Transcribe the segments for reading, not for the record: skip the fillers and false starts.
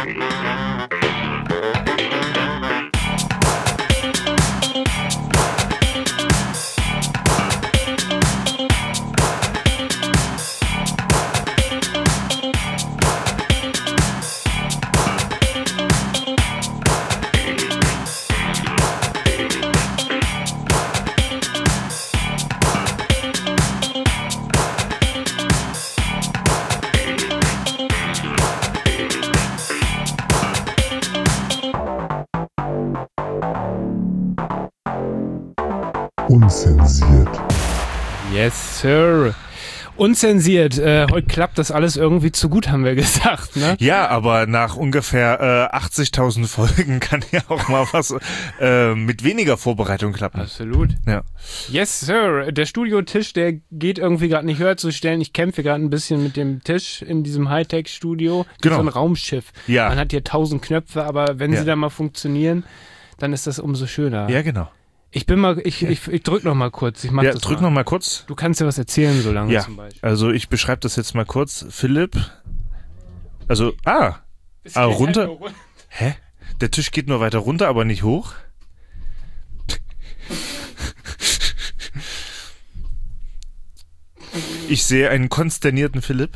Unzensiert. Yes, Sir. Unzensiert. Heute klappt das alles irgendwie zu gut, haben wir gesagt, ne? Ja, aber nach ungefähr 80.000 Folgen kann ja auch mal was mit weniger Vorbereitung klappen. Absolut. Ja. Yes, Sir. Der Studiotisch, der geht irgendwie gerade nicht höher zu stellen. Ich kämpfe gerade ein bisschen mit dem Tisch in diesem Hightech-Studio. Genau. So ein Raumschiff. Ja. Man hat hier 1000 Knöpfe, aber wenn Ja. sie dann mal funktionieren, dann ist das umso schöner. Ja, genau. Ich drück noch mal kurz. Ich mach Ja, das drück mal. noch mal kurz. Du kannst dir was erzählen so lange Ja, zum Beispiel. also ich beschreibe das jetzt mal kurz. Philipp, also, runter. Hä? Der Tisch geht nur weiter runter, aber nicht hoch? Ich sehe einen konsternierten Philipp.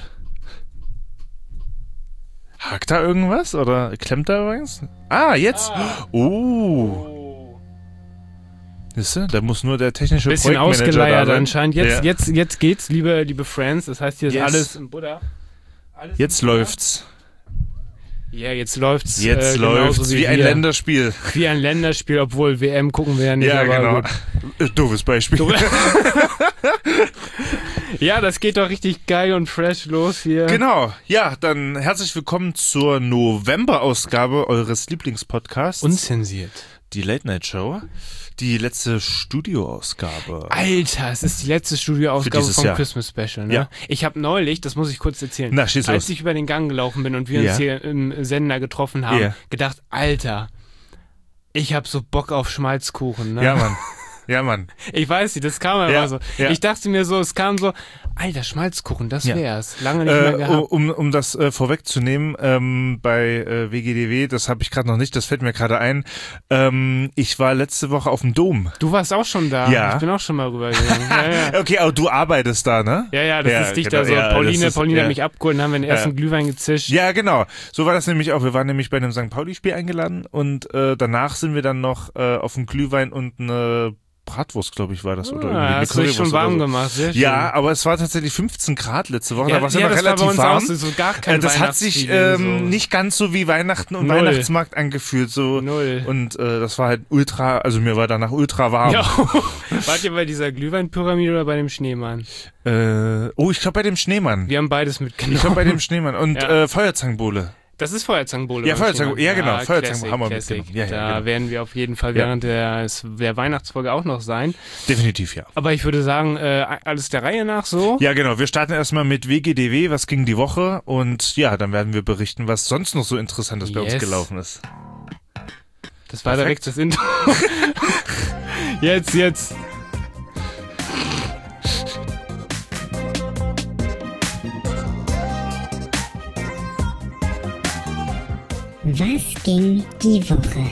Hakt da irgendwas? Oder klemmt da irgendwas? Ah, jetzt! Oh! Siehst du, da muss nur der technische Bisschen Projektmanager ausgeleiert da sein. anscheinend. Ja. Jetzt geht's, liebe Friends. Das heißt, hier ist Yes. alles im Buddha. Alles Jetzt im Buddha. läuft's. Ja, jetzt läuft's. Jetzt läuft's wie ein wir. Länderspiel. Wie ein Länderspiel, obwohl WM gucken wir ja nicht. Ja, aber genau. gut. Doofes Beispiel. Ja, das geht doch richtig geil und fresh los hier. Genau. Ja, dann herzlich willkommen zur November-Ausgabe eures Lieblingspodcasts. Unzensiert. Die Late Night Show. Die letzte Studioausgabe. Alter, es ist die letzte Studioausgabe Für dieses vom Jahr. Christmas Special, ne? Ja. Ich habe neulich, das muss ich kurz erzählen, Na, schieß als los. ich über den Gang gelaufen bin und wir uns hier im Sender getroffen haben, Ja. gedacht, Alter, ich hab so Bock auf Schmalzkuchen, ne? Ja, Mann. Ja, Mann. Ich weiß nicht, das kam einfach Ja, so. ja. Ich dachte mir so, es kam so, Alter, Schmalzkuchen, das Ja. wär's. Lange nicht mehr gehabt. Um das vorwegzunehmen, bei WGDW, das habe ich gerade noch nicht, das fällt mir gerade ein. Ich war letzte Woche auf dem Dom. Du warst auch schon da. Ja. Ich bin auch schon mal rübergegangen. Ja, ja. Okay, aber du arbeitest da, ne? Ja, das ist dicht genau, da so. ja, Pauline das ist- hat mich abgeholt und haben wir den ersten Ja. Glühwein gezischt. Ja, genau. So war das nämlich auch. Wir waren nämlich bei einem St. Pauli-Spiel eingeladen und danach sind wir dann noch auf einen Glühwein und eine Bratwurst, glaube ich, war das. Oder irgendwie eine Hast du dich schon Currywurst warm oder so. gemacht, sehr schön. Ja, aber es war tatsächlich 15 Grad letzte Woche. Ja, da war es ja ja, noch das war relativ bei uns warm. auch so gar kein Das hat sich Weihnachtsfeeling, so. nicht ganz so wie Weihnachten und Null. Weihnachtsmarkt angefühlt. So. Null. Und das war halt ultra, also mir war danach ultra warm. Ja. Wart ihr bei dieser Glühweinpyramide oder bei dem Schneemann? Ich glaube bei dem Schneemann. Wir haben beides mitgenommen. Ich glaube bei dem Schneemann. Und Ja. Feuerzangenbowle. Das ist Feuerzangenbowle. Ja, beim Feuerzangenbowle. Schneemann. Ja, genau. Feuerzangenbowle Classic, haben wir Classic. mitgenommen. Ja, Da genau. werden wir auf jeden Fall Ja. während der Weihnachtsfolge auch noch sein. Definitiv, ja. Aber ich würde sagen, alles der Reihe nach so. Ja, genau. Wir starten erstmal mit WGDW, was ging die Woche? Und ja, dann werden wir berichten, was sonst noch so Interessantes bei uns Yes. gelaufen ist. Das war Perfekt. direkt das Intro. Jetzt. Was ging die Woche?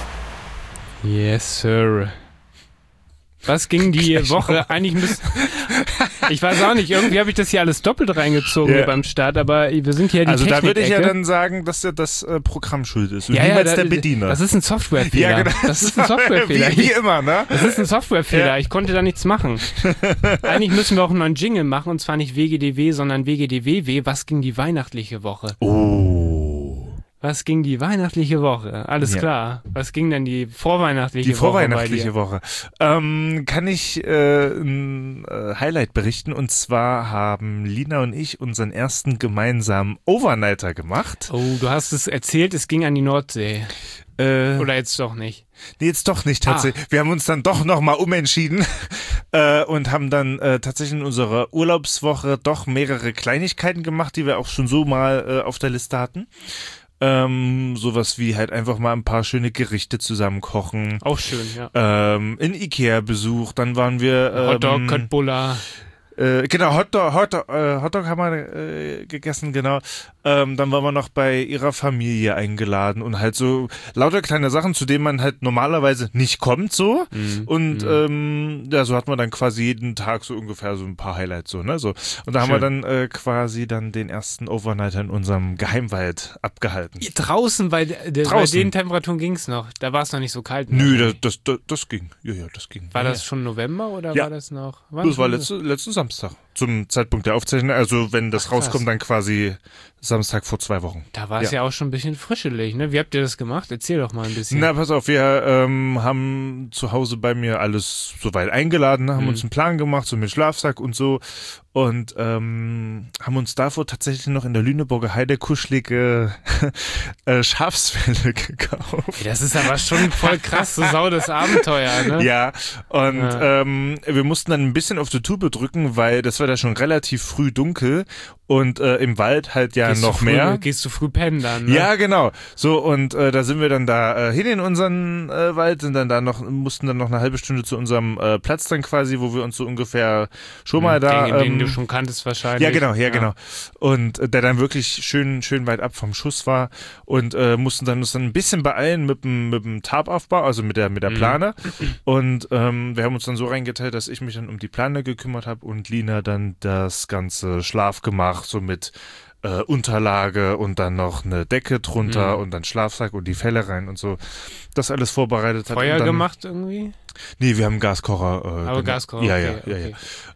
Yes, Sir. Was ging die Woche? Eigentlich ich weiß auch nicht, irgendwie habe ich das hier alles doppelt reingezogen Ja. hier beim Start, aber wir sind hier die Also da würde ich ja Technik-Ecke. dann sagen, dass ja das Programm schuld ist. Und Ja, niemals der da- Bediener. Das ist ein Softwarefehler. ja, genau. Das ist ein Softwarefehler. wie immer, ne? Das ist ein Softwarefehler. Ja. Ich konnte da nichts machen. Eigentlich müssen wir auch einen neuen Jingle machen, und zwar nicht WGDW, sondern WGDWW. Was ging die weihnachtliche Woche? Oh. Was ging die weihnachtliche Woche? Alles Ja. klar. Was ging denn die vorweihnachtliche Die Woche vorweihnachtliche bei dir? Woche. Kann ich ein Highlight berichten? Und zwar haben Lina und ich unseren ersten gemeinsamen Overnighter gemacht. Oh, du hast es erzählt, es ging an die Nordsee. Oder jetzt doch nicht? Nee, jetzt doch nicht tatsächlich. Wir haben uns dann doch nochmal umentschieden und haben dann tatsächlich in unserer Urlaubswoche doch mehrere Kleinigkeiten gemacht, die wir auch schon so mal auf der Liste hatten. Sowas wie halt einfach mal ein paar schöne Gerichte zusammen kochen. Auch schön, ja. In Ikea Besuch, dann waren wir Hotdog, Köttbullar. Genau, Hotdog haben wir gegessen, genau. Dann waren wir noch bei ihrer Familie eingeladen und halt so lauter kleine Sachen, zu denen man halt normalerweise nicht kommt, so. Und ja, so hat man dann quasi jeden Tag so ungefähr so ein paar Highlights, so, ne? So. Und da haben wir dann quasi dann den ersten Overnighter in unserem Geheimwald abgehalten. Draußen, bei den Temperaturen ging es noch. Da war es noch nicht so kalt. Nö, das ging. Ja, das ging. War das schon November oder war das noch? Das war letzten Samstag. Zum Zeitpunkt der Aufzeichnung. Also wenn das rauskommt, dann quasi Samstag vor 2 Wochen. Da war es ja auch schon ein bisschen frischelig, ne? Wie habt ihr das gemacht? Erzähl doch mal ein bisschen. Na, pass auf, wir haben zu Hause bei mir alles soweit eingeladen, haben uns einen Plan gemacht, so mit Schlafsack und so. Und haben uns davor tatsächlich noch in der Lüneburger Heide kuschelige Schafsfelle gekauft. Hey, das ist aber schon voll krass, so sau das Abenteuer, ne? Ja, und wir mussten dann ein bisschen auf die Tube drücken, weil das war da schon relativ früh dunkel und im Wald halt ja noch mehr. Gehst du früh pennen dann, ne? Ja, genau. So, und da sind wir dann da hin in unseren Wald, sind dann da mussten dann noch eine halbe Stunde zu unserem Platz dann quasi, wo wir uns so ungefähr schon mal da... Den du schon kanntest wahrscheinlich. Ja, genau. Und der dann wirklich schön weit ab vom Schuss war und mussten uns dann ein bisschen beeilen mit dem Tarpaufbau, also mit der Plane. Und wir haben uns dann so reingeteilt, dass ich mich dann um die Plane gekümmert habe und Lina dann das ganze Schlafgemach so mit Unterlage und dann noch eine Decke drunter und dann Schlafsack und die Felle rein und so. Das alles vorbereitet hat. Feuer gemacht irgendwie? Nee, wir haben einen Gaskocher. Aber Gaskocher, okay.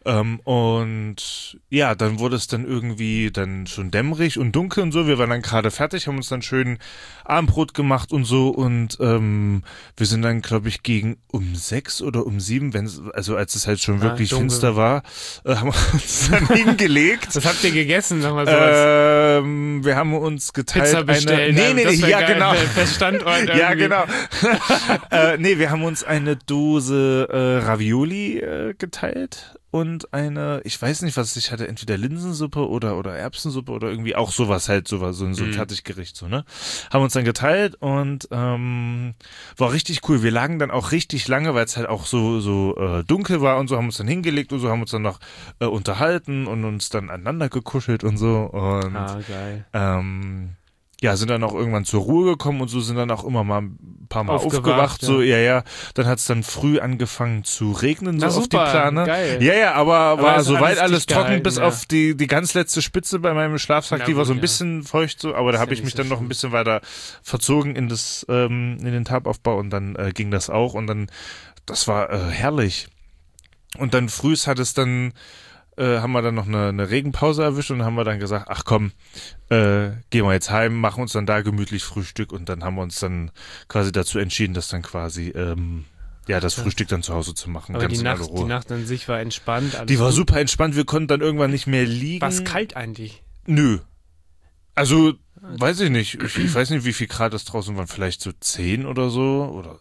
Und ja, dann wurde es dann irgendwie dann schon dämmerig und dunkel und so. Wir waren dann gerade fertig, haben uns dann schön Abendbrot gemacht und so. Und wir sind dann, glaube ich, gegen um 6 oder um 7, also als es halt schon wirklich dunkel. Finster war, haben wir uns dann hingelegt. Was habt ihr gegessen? Sag mal wir haben uns geteilt. Pizza bestellen. Nee, ja, genau. Standort irgendwie. Ja, genau. Nee, wir haben uns eine Dose Ravioli geteilt und ich weiß nicht, was ich hatte, entweder Linsensuppe oder Erbsensuppe oder irgendwie auch sowas halt, so ein Fertiggericht, so, ne? Haben uns dann geteilt und war richtig cool. Wir lagen dann auch richtig lange, weil es halt auch so dunkel war und so, haben uns dann hingelegt und so, haben uns dann noch unterhalten und uns dann aneinander gekuschelt und so und geil. Ja, sind dann auch irgendwann zur Ruhe gekommen und so, sind dann auch immer mal ein paar Mal aufgewacht. So, ja. Dann hat es dann früh angefangen zu regnen, so auf die Plane. Geil. Ja, aber war soweit alles trocken, gehalten, bis auf die ganz letzte Spitze bei meinem Schlafsack, die war so ein bisschen feucht, so, aber da habe ich mich dann noch ein bisschen weiter verzogen in den Tarpaufbau und dann ging das auch und dann, das war herrlich. Und dann frühs hat es dann haben wir dann noch eine Regenpause erwischt und haben wir dann gesagt, ach komm, gehen wir jetzt heim, machen uns dann da gemütlich Frühstück und dann haben wir uns dann quasi dazu entschieden, dass dann quasi das Frühstück dann zu Hause zu machen. Aber ganz die Nacht an sich war entspannt. Die war super entspannt, wir konnten dann irgendwann nicht mehr liegen. War es kalt eigentlich? Nö. Also, weiß ich nicht. Ich weiß nicht, wie viel Grad es draußen waren, vielleicht so 10 oder so oder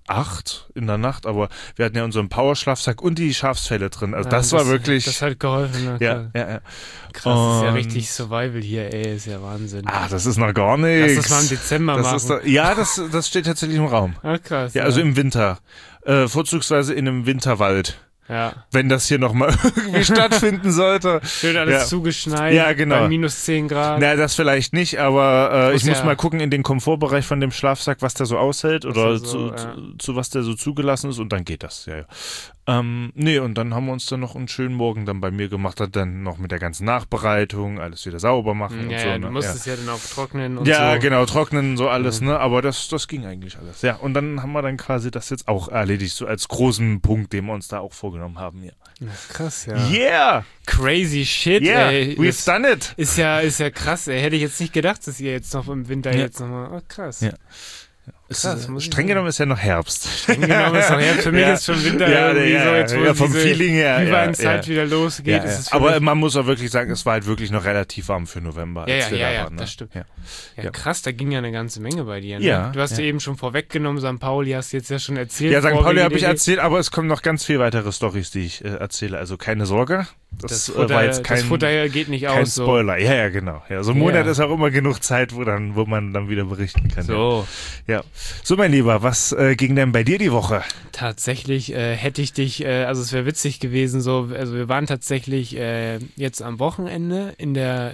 8 in der Nacht, aber wir hatten ja unseren Powerschlafsack und die Schafsfelle drin. Also das war wirklich... Das hat geholfen. Ja. Krass, das ist ja richtig Survival hier, ey, ist ja Wahnsinn. Das ist noch gar nichts. Lass das mal im Dezember machen. Das steht tatsächlich im Raum. Krass. Ja, also im Winter. Vorzugsweise in einem Winterwald. Ja. Wenn das hier nochmal irgendwie stattfinden sollte. Schön alles zugeschneit. Ja, genau. Bei minus 10 Grad. Na, das vielleicht nicht, aber ich muss mal gucken in den Komfortbereich von dem Schlafsack, was der so aushält oder zu was der so zugelassen ist und dann geht das. Ja. Nee, und dann haben wir uns dann noch einen schönen Morgen dann bei mir gemacht, hat dann noch mit der ganzen Nachbereitung, alles wieder sauber machen und so. Ja, du musstest ja dann auch trocknen und so. Ja, genau, trocknen, so alles, ne, aber das ging eigentlich alles. Ja, und dann haben wir dann quasi das jetzt auch erledigt, so als großen Punkt, den wir uns da auch vorgenommen haben, ja. Krass, ja. Yeah! Crazy shit, yeah, ey. We've done it! Ist ja krass, ey. Hätte ich jetzt nicht gedacht, dass ihr jetzt noch im Winter jetzt nochmal, krass. Ja. Krass, streng genommen ist ja noch Herbst. Streng genommen ist noch Herbst. Für mich ist schon Winter so vom Feeling her. Übergangszeit wieder losgeht. Ja. Aber man muss auch wirklich sagen, es war halt wirklich noch relativ warm für November. Ja, das stimmt. Ja, krass, da ging ja eine ganze Menge bei dir. Ne? Ja, du hast ja eben schon vorweggenommen, St. Pauli hast du jetzt ja schon erzählt. Ja, St. Pauli habe ich erzählt, aber es kommen noch ganz viele weitere Storys, die ich erzähle. Also keine Sorge. Das war jetzt das Futter geht nicht kein aus. Spoiler. Ja, ja, genau. Ja, so ein Monat ist auch immer genug Zeit, wo man dann wieder berichten kann. So. Ja. So, mein Lieber, was ging denn bei dir die Woche? Tatsächlich hätte ich dich, also es wäre witzig gewesen, also wir waren tatsächlich jetzt am Wochenende in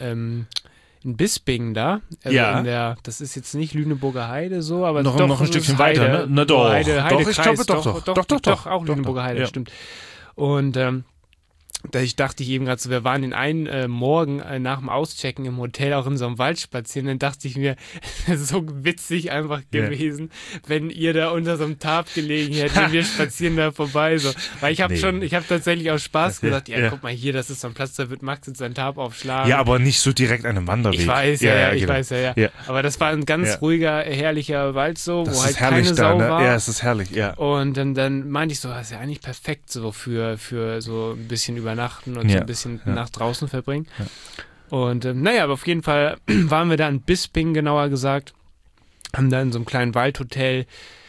in Bisping da. Also das ist jetzt nicht Lüneburger Heide so, aber noch ein Stückchen Heide, weiter, ne? Na doch. Heidekreis, ich glaube doch. Auch Lüneburger Heide, ja. stimmt. Und ich dachte eben gerade so, wir waren den einen Morgen nach dem Auschecken im Hotel auch in so einem Wald spazieren, dann dachte ich mir, es ist so witzig einfach gewesen, wenn ihr da unter so einem Tarp gelegen hättet und wir spazieren da vorbei, so. Weil ich habe tatsächlich auch Spaß gesagt, guck mal hier, das ist so ein Platz, da wird Max jetzt sein Tarp aufschlagen. Ja, aber nicht so direkt an einem Wanderweg. Ich weiß, ich weiß. Aber das war ein ganz ruhiger, herrlicher Wald so, das wo halt herrlich keine Sau ne? war. Ja, es ist herrlich, ja. Und dann meinte ich so, das ist ja eigentlich perfekt so für so ein bisschen übernachten und so ein bisschen nach draußen verbringen. Ja. Und aber auf jeden Fall waren wir da in Bisping, genauer gesagt, haben da in so einem kleinen Waldhotel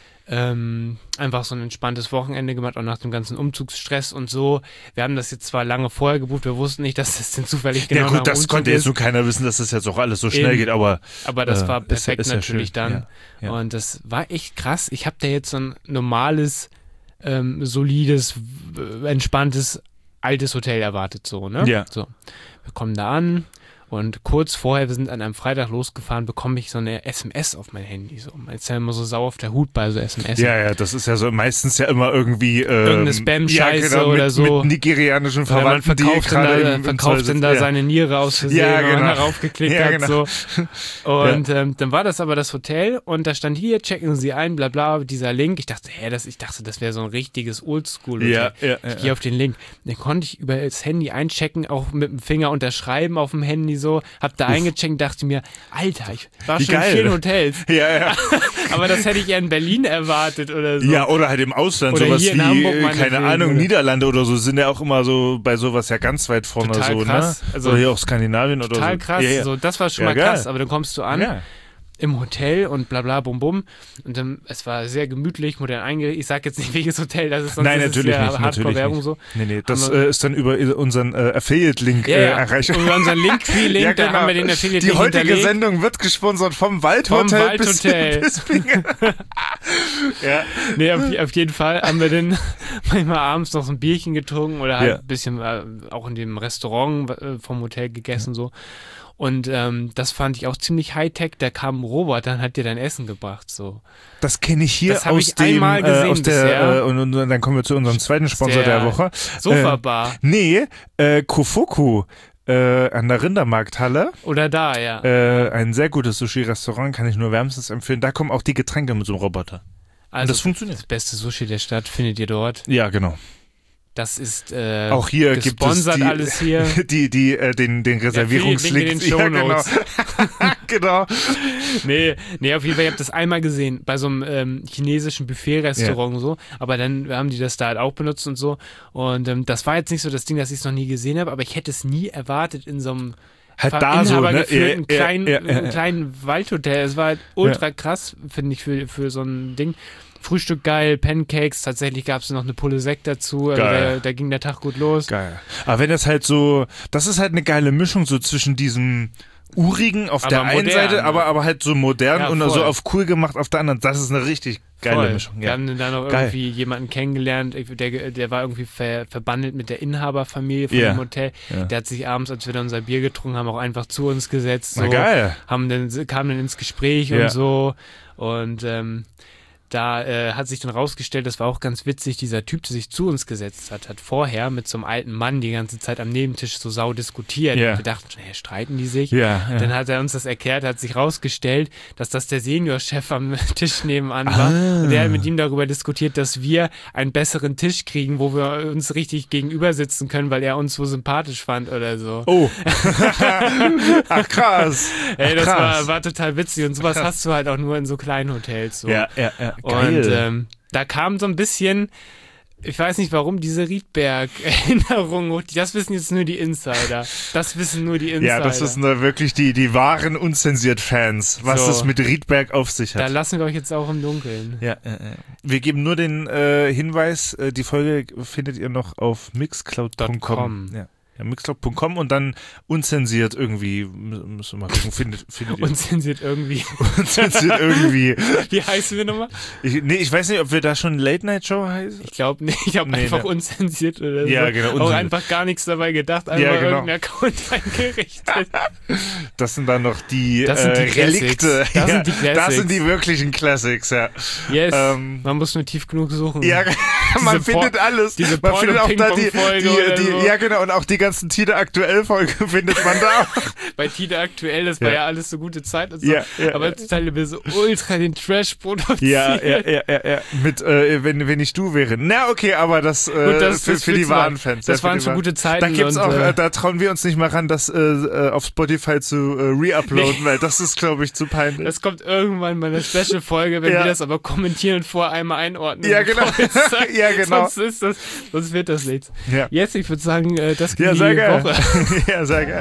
einfach so ein entspanntes Wochenende gemacht, auch nach dem ganzen Umzugsstress und so. Wir haben das jetzt zwar lange vorher gebucht, wir wussten nicht, dass das denn zufällig genau nach dem das Umzug konnte jetzt ist. nur keiner wissen, dass das jetzt auch alles so schnell geht, aber das war perfekt ist natürlich dann. Ja. Und das war echt krass. Ich habe da jetzt so ein normales, solides, entspanntes altes Hotel erwartet, so, ne? Ja. So. Wir kommen da an und kurz vorher, wir sind an einem Freitag losgefahren, bekomme ich so eine SMS auf mein Handy. So. Man ist ja immer so sauer auf der Hut bei so SMS. Ja, das ist ja so meistens ja immer irgendwie irgendeine Spam-Scheiße oder so. Mit nigerianischen Verwandten, die gerade verkauft dann da seine Niere aus Versehen, wenn man darauf geklickt hat. So. Und dann war das aber das Hotel und da stand hier, checken Sie ein, bla bla, dieser Link. Ich dachte, das wäre so ein richtiges Oldschool-Hotel. Ich gehe auf den Link. Den konnte ich über das Handy einchecken, auch mit dem Finger unterschreiben auf dem Handy so. Hab da eingecheckt, dachte mir, Alter, ich war schon in vielen Hotels. Ja. Aber das hätte ich eher in Berlin erwartet oder so. Ja, oder halt im Ausland, oder sowas hier in wie, Hamburg keine Ahnung, Niederlande oder so, sind ja auch immer so bei sowas ja ganz weit vorne. Total so, krass. Ne? Also oder hier auch Skandinavien oder so. Total krass, so, das war schon mal krass, aber dann kommst du an im Hotel und bla bla bum bum und dann, es war sehr gemütlich, modern eingerichtet. Ich sag jetzt nicht welches Hotel, das ist sonst natürlich ist nicht, Hardcore-Werbung so. Nee, das ist dann über unseren Affiliate-Link erreichbar. Über unseren Linktree-Link, da haben wir den Affiliate-Link Die heutige hinterlegt. Sendung wird gesponsert vom Waldhotel. Nee, auf jeden Fall haben wir dann manchmal abends noch so ein Bierchen getrunken oder halt ein bisschen auch in dem Restaurant vom Hotel gegessen so. Und das fand ich auch ziemlich Hightech. Da kam ein Roboter und hat dir dein Essen gebracht. So. Das kenne ich hier das aus dem einmal gesehen aus der und dann kommen wir zu unserem zweiten Sponsor der Woche. Sofa-Bar. Kofuku an der Rindermarkthalle. Oder da, ja. Ein sehr gutes Sushi-Restaurant, kann ich nur wärmstens empfehlen. Da kommen auch die Getränke mit so einem Roboter. Also und das funktioniert. Das beste Sushi der Stadt findet ihr dort. Ja, genau. Das ist auch hier gibt es alles hier. den Reservierungslink in den Shownotes. Genau. Nee, auf jeden Fall, ich habe das einmal gesehen bei so einem chinesischen Buffet-Restaurant so, aber dann haben die das da halt auch benutzt und so und das war jetzt nicht so das Ding, dass ich es noch nie gesehen habe, aber ich hätte es nie erwartet in so einem halt da so, ne? kleinen Waldhotel. Es war halt ultra krass, finde ich, für so ein Ding. Frühstück geil, Pancakes, tatsächlich gab es noch eine Pulle Sekt dazu, also da ging der Tag gut los. Geil. Aber wenn das halt so, das ist halt eine geile Mischung so zwischen diesem Urigen auf der einen Seite, aber halt so modern und so auf cool gemacht auf der anderen. Das ist eine richtig geile Mischung. Ja. Wir haben dann noch irgendwie jemanden kennengelernt, der war irgendwie verbandelt mit der Inhaberfamilie von dem Hotel. Ja. Der hat sich abends, als wir dann unser Bier getrunken haben, auch einfach zu uns gesetzt. So, geil. Kam dann ins Gespräch und so und da hat sich dann rausgestellt, das war auch ganz witzig, dieser Typ, der sich zu uns gesetzt hat vorher mit so einem alten Mann die ganze Zeit am Nebentisch so sau diskutiert. Wir dachten, streiten die sich? Dann hat er uns das erklärt, hat sich rausgestellt, dass das der Seniorchef am Tisch nebenan war. Und der hat mit ihm darüber diskutiert, dass wir einen besseren Tisch kriegen, wo wir uns richtig gegenüber sitzen können, weil er uns so sympathisch fand oder so. Oh. Ach krass. Ey, das war total witzig und sowas hast du halt auch nur in so kleinen Hotels. So. Ja. Geil. Und da kam so ein bisschen, ich weiß nicht warum, diese Riedberg-Erinnerung hoch. Das wissen jetzt nur die Insider. Ja, das wissen da wirklich die wahren Unzensiert-Fans, was es mit Riedberg auf sich hat. Da lassen wir euch jetzt auch im Dunkeln. Ja. Wir geben nur den Hinweis, die Folge findet ihr noch auf mixcloud.com. Ja, mixcloud.com und dann unzensiert irgendwie, müssen wir mal gucken, findet ihr. Unzensiert irgendwie. Unzensiert irgendwie. Wie heißen wir nochmal? Ich weiß nicht, ob wir da schon Late-Night-Show heißen. Ich glaube nicht, ich habe einfach unzensiert oder so. Ja, genau. Auch einfach gar nichts dabei gedacht, einfach irgendeinen Account eingerichtet. Das sind dann noch die, die Relikte. Das sind die Classics. Das sind die wirklichen Classics, ja. Yes, man muss nur tief genug suchen. Ja, man findet alles. Man findet auch da ja genau, und auch die ganzen Tide Aktuell-Folgen findet man da auch. Bei Tide Aktuell, das war ja alles so gute Zeit und so. Ja, aber heutzutage wird so ultra den Trash produziert. Ja. Mit, wenn ich du wäre. Na, okay, aber das, für die wahren Fans. Das waren schon gute Zeiten. Da gibt's auch, da trauen wir uns nicht mal ran, das auf Spotify zu reuploaden, weil das ist, glaube ich, zu peinlich. Das kommt irgendwann bei einer Special-Folge, wenn wir das aber kommentieren und vorher einmal einordnen. Ja, genau. Ja, genau. Sonst wird das nichts. Ja. Jetzt, ich würde sagen, das geht die geil. Woche. Ja, sehr geil.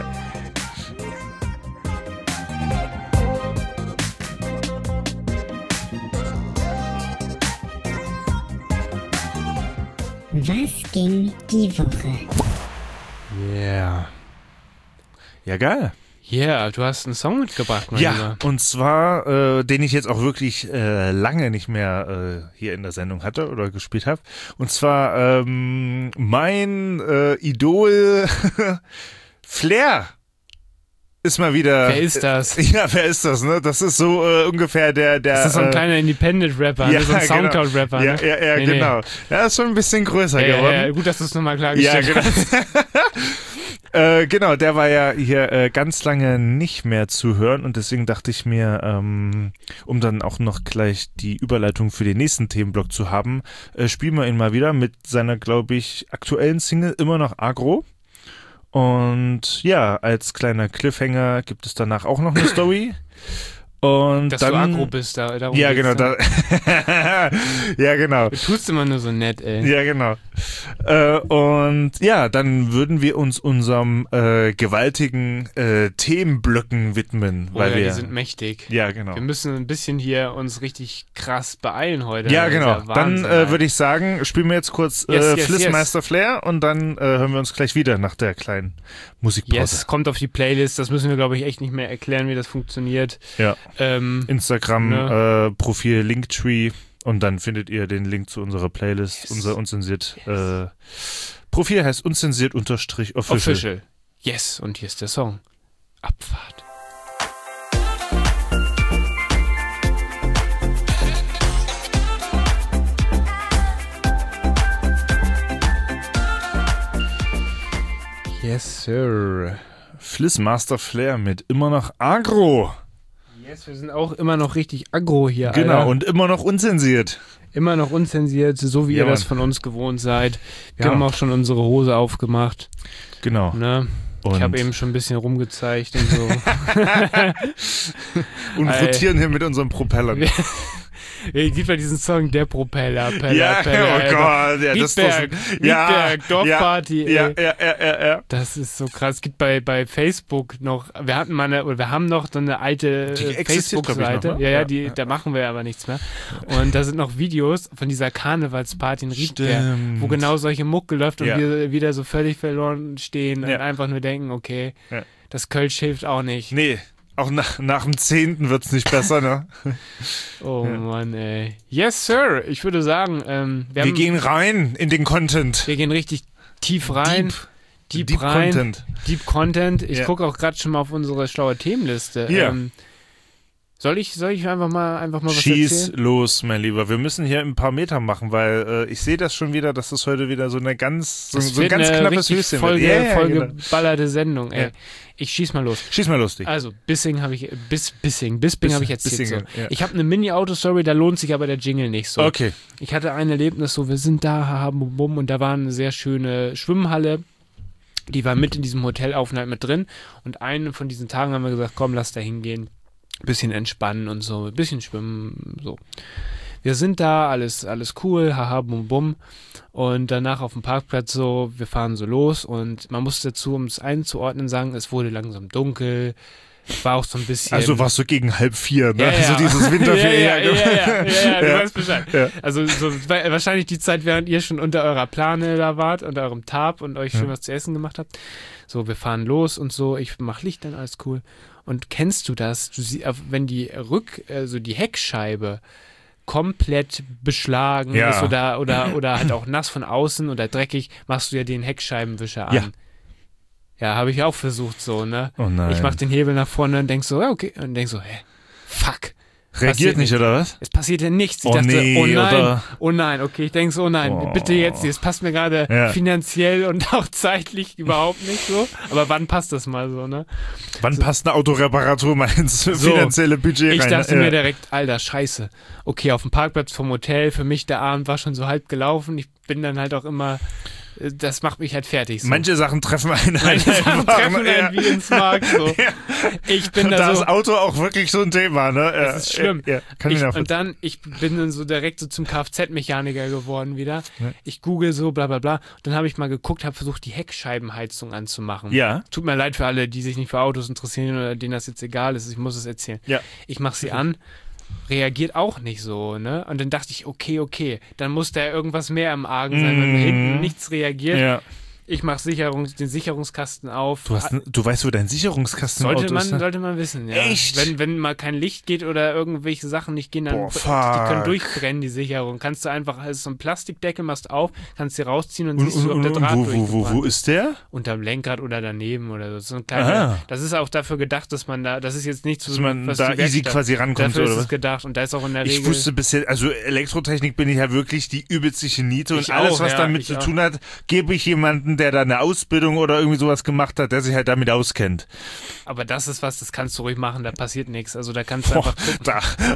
Was ging die Woche? Yeah. Ja, geil. Ja, du hast einen Song mitgebracht, mein Lieber. Und zwar, den ich jetzt auch wirklich lange nicht mehr hier in der Sendung hatte oder gespielt habe. Und zwar mein Idol Flair ist mal wieder. Wer ist das? Ja, wer ist das, ne? Das ist so ungefähr der. Das ist so ein kleiner Independent-Rapper, ja, so ein Soundcloud-Rapper. Genau. Ne? Ja, genau. Ja, ist schon ein bisschen größer geworden. Ja, gut, dass du es nochmal klargestellt hast. Genau, der war ja hier ganz lange nicht mehr zu hören und deswegen dachte ich mir, um dann auch noch gleich die Überleitung für den nächsten Themenblock zu haben, spielen wir ihn mal wieder mit seiner, glaube ich, aktuellen Single Immer noch Agro. Und ja, als kleiner Cliffhanger gibt es danach auch noch eine Story. Und dass dann, du aggro bist, darum ja, genau. Ja, genau. Du tust immer nur so nett, ey. Ja, genau. Und ja, dann würden wir uns unserem gewaltigen Themenblöcken widmen. Weil die sind mächtig. Ja, genau. Wir müssen ein bisschen hier uns richtig krass beeilen heute. Ja, genau. Dann würde ich sagen, spielen wir jetzt kurz Flissmeister Flair und dann hören wir uns gleich wieder nach der kleinen Musikpause. Yes, kommt auf die Playlist. Das müssen wir, glaube ich, echt nicht mehr erklären, wie das funktioniert. Ja. Instagram, Profil Linktree und dann findet ihr den Link zu unserer Playlist. Yes. Unser unzensiert Profil heißt unzensiert_official. Yes, und hier ist der Song. Abfahrt. Yes, sir. Flissmaster Flair mit Immer noch Agro. Yes, wir sind auch immer noch richtig aggro hier, genau, Alter. Und immer noch unzensiert. Immer noch unzensiert, so wie ihr das von uns gewohnt seid. Wir haben auch schon unsere Hose aufgemacht. Genau. Ne? Ich habe eben schon ein bisschen rumgezeigt und so. Und rotieren hier mit unseren Propellern. Es gibt ja diesen Song, der Propeller, oh Gott, ja, Riedberg, Dorfparty. Ja. Das ist so krass. Es gibt bei Facebook noch, wir haben noch so eine alte Facebook-Seite. Da machen wir aber nichts mehr. Und da sind noch Videos von dieser Karnevalsparty in Riedberg, wo genau solche Mucke läuft und wir wieder so völlig verloren stehen und einfach nur denken, okay, das Kölsch hilft auch nicht. Nee. Auch nach dem 10. wird's nicht besser, ne? Oh Mann, ey. Yes, Sir. Ich würde sagen, wir gehen rein in den Content. Wir gehen richtig tief rein. Deep rein. Content. Deep Content. Ich gucke auch gerade schon mal auf unsere schlaue Themenliste. Ja. Soll ich einfach mal was Schieß erzählen? los, mein Lieber. Wir müssen hier ein paar Meter machen, weil ich sehe das schon wieder, dass das heute wieder so ein ganz knappes Höschen wird. Vollgeballerte Sendung, ey. Ja. Ich schieß mal los. Schieß mal los, dich. Also, Bisping habe ich erzählt. So. Ja. Ich habe eine Mini-Auto-Story, da lohnt sich aber der Jingle nicht so. Okay. Ich hatte ein Erlebnis, so wir sind da, haha, bum, bum, und da war eine sehr schöne Schwimmhalle. Die war mit in diesem Hotelaufenthalt mit drin. Und einen von diesen Tagen haben wir gesagt, komm, lass da hingehen. Bisschen entspannen und so, ein bisschen schwimmen, so. Wir sind da, alles cool, haha, bum, bum. Und danach auf dem Parkplatz so, wir fahren so los und man muss dazu, um es einzuordnen, sagen, es wurde langsam dunkel. war auch so ein bisschen... Also warst du gegen 3:30, ne? Ja, ja. So dieses Winterferien. Ja, du weißt Bescheid. Ja. Also so, wahrscheinlich die Zeit, während ihr schon unter eurer Plane da wart, unter eurem Tarp und euch schön was zu essen gemacht habt. So, wir fahren los und so, ich mach Licht dann, alles cool. Und kennst du das? Du siehst, wenn die die Heckscheibe komplett beschlagen ist oder halt auch nass von außen oder dreckig, machst du ja den Heckscheibenwischer an. Ja, habe ich auch versucht so, ne? Oh nein. Ich mach den Hebel nach vorne und denk so, ja, okay. Und denk so, fuck. Reagiert nicht, oder was? Es passiert ja nichts. Ich dachte, oh nein, okay, ich denke so, oh nein, bitte jetzt, es passt mir gerade finanziell und auch zeitlich überhaupt nicht so. Aber wann passt das mal so, ne? Wann passt eine Autoreparatur mal ins finanzielle Budget rein? Ich dachte mir direkt, Alter, scheiße. Okay, auf dem Parkplatz vom Hotel, für mich der Abend war schon so halb gelaufen. Ich bin dann halt auch immer... Das macht mich halt fertig. So. Manche Sachen treffen einen wie ins Mark. So. Ich bin da so. Das Auto auch wirklich so ein Thema, ne? Das ist schlimm. Und dann, ich bin dann so direkt so zum Kfz-Mechaniker geworden wieder. Ja. Ich google so, bla bla bla. Dann habe ich mal geguckt, habe versucht, die Heckscheibenheizung anzumachen. Ja. Tut mir leid für alle, die sich nicht für Autos interessieren oder denen das jetzt egal ist. Ich muss es erzählen. Ja. Ich mache sie an. Reagiert auch nicht so, ne? Und dann dachte ich, okay, dann muss da irgendwas mehr im Argen sein, wenn hinten nichts reagiert. Ja. Ich mache den Sicherungskasten auf. Du weißt, wo dein Sicherungskasten im Auto ist? Sollte man wissen, ja. Echt? Wenn mal kein Licht geht oder irgendwelche Sachen nicht gehen, dann die können durchbrennen, die Sicherung. Kannst du einfach, also so ein Plastikdeckel machst auf, kannst sie rausziehen und siehst du, ob der Draht durchgebrannt wo ist der? Unterm Lenkrad oder daneben oder so. Ein kleiner, das ist auch dafür gedacht, dass man das ist jetzt nicht so, dass man da easy quasi rankommt, dafür oder ist was? Es gedacht und da ist auch in der Regel... Ich wusste bisher, also Elektrotechnik bin ich ja wirklich die übelste Niete und alles, was damit zu tun hat, gebe ich jemanden, der da eine Ausbildung oder irgendwie sowas gemacht hat, der sich halt damit auskennt. Aber das ist was, das kannst du ruhig machen, da passiert nichts. Also da kannst du einfach gucken.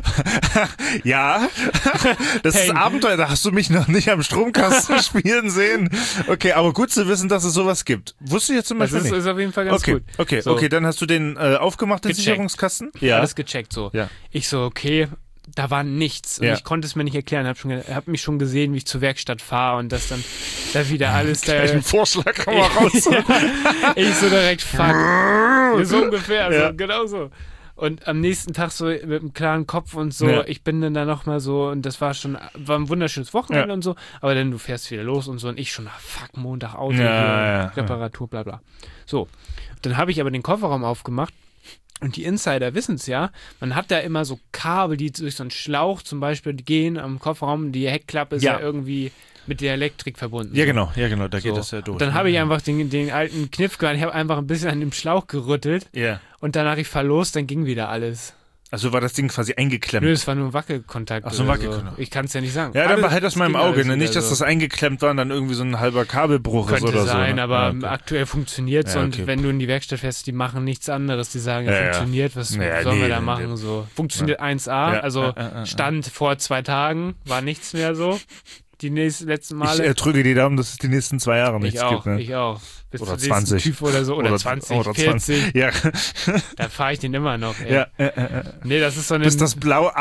Ja, das ist Abenteuer, da hast du mich noch nicht am Stromkasten spielen sehen. Okay, aber gut zu wissen, dass es sowas gibt. Wusste ich jetzt zum Beispiel nicht. Das ist auf jeden Fall ganz gut. Okay, dann hast du den aufgemacht, den Sicherungskasten? Ja. Alles gecheckt, so. Ja. Ich so, okay, da war nichts und ich konnte es mir nicht erklären. Hab mich schon gesehen, wie ich zur Werkstatt fahre und das dann da wieder alles da. Einen Vorschlag kann man raus. Ich so direkt, fuck. So ungefähr, so, genau so. Und am nächsten Tag so mit einem klaren Kopf und so, ich bin dann da nochmal so und das war ein wunderschönes Wochenende und so, aber dann du fährst wieder los und so und ich schon, fuck, Montag Auto, Reparatur, bla bla. So, dann habe ich aber den Kofferraum aufgemacht. Und die Insider wissen es ja, man hat da immer so Kabel, die durch so einen Schlauch zum Beispiel gehen am Kofferraum, die Heckklappe ist ja irgendwie mit der Elektrik verbunden. Ja, genau, da geht das ja durch. Dann habe ich einfach den alten Kniff gemacht, ich habe einfach ein bisschen an dem Schlauch gerüttelt und danach ich fahr los, dann ging wieder alles. Also war das Ding quasi eingeklemmt? Nö, es war nur ein Wackelkontakt. Ach so, ein Wackelkontakt. So. Ich kann es ja nicht sagen. Ja, dann behalt das mal im Auge. Ne? Nicht, dass das eingeklemmt war und dann irgendwie so ein halber Kabelbruch ist oder so. Könnte sein, ne? aber aktuell funktioniert es und wenn du in die Werkstatt fährst, die machen nichts anderes. Die sagen, funktioniert, was sollen wir da machen? So. Funktioniert 1A, also Stand vor 2 Tagen, war nichts mehr so. Die letzten Male. Ich drücke die Daumen, dass es die nächsten 2 Jahre nichts gibt. Ne? Ich auch. Bis oder 20. TÜV oder so. Oder 20, oder 40. Ja. Da fahre ich den immer noch. Ey. Ja. Nee, das ist so eine... Bis das Blau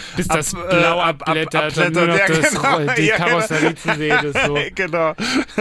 abblättert und nur noch die Karosserie zu sehen ist. So. Genau.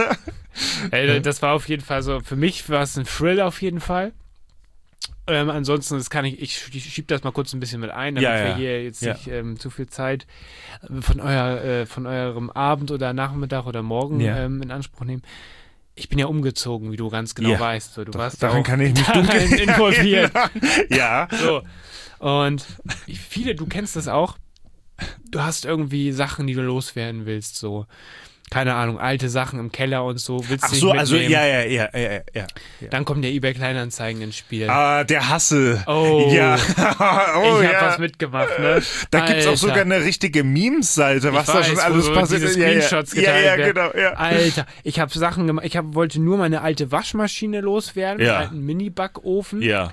Ey, das war auf jeden Fall so... Für mich war es ein Thrill auf jeden Fall. Ansonsten, ich schiebe das mal kurz ein bisschen mit ein, damit wir hier jetzt nicht zu viel Zeit von eurem Abend oder Nachmittag oder Morgen in Anspruch nehmen. Ich bin ja umgezogen, wie du ganz genau weißt. So, du warst daran kann ich mich daran involviert. Ja. So. Und du kennst das auch. Du hast irgendwie Sachen, die du loswerden willst, so. Keine Ahnung, alte Sachen im Keller und so. Willst Ach so, also ja. Dann kommt der eBay Kleinanzeigen ins Spiel. Ah, der Hassel. Oh. Ja. Ich hab was mitgemacht, ne? Da gibt's auch sogar eine richtige Memes-Seite, was da schon alles passiert ist. Screenshots geteilt werden. Genau, ja. Alter, ich habe Sachen gemacht. Wollte nur meine alte Waschmaschine loswerden, meinen alten Mini-Backofen. Ja.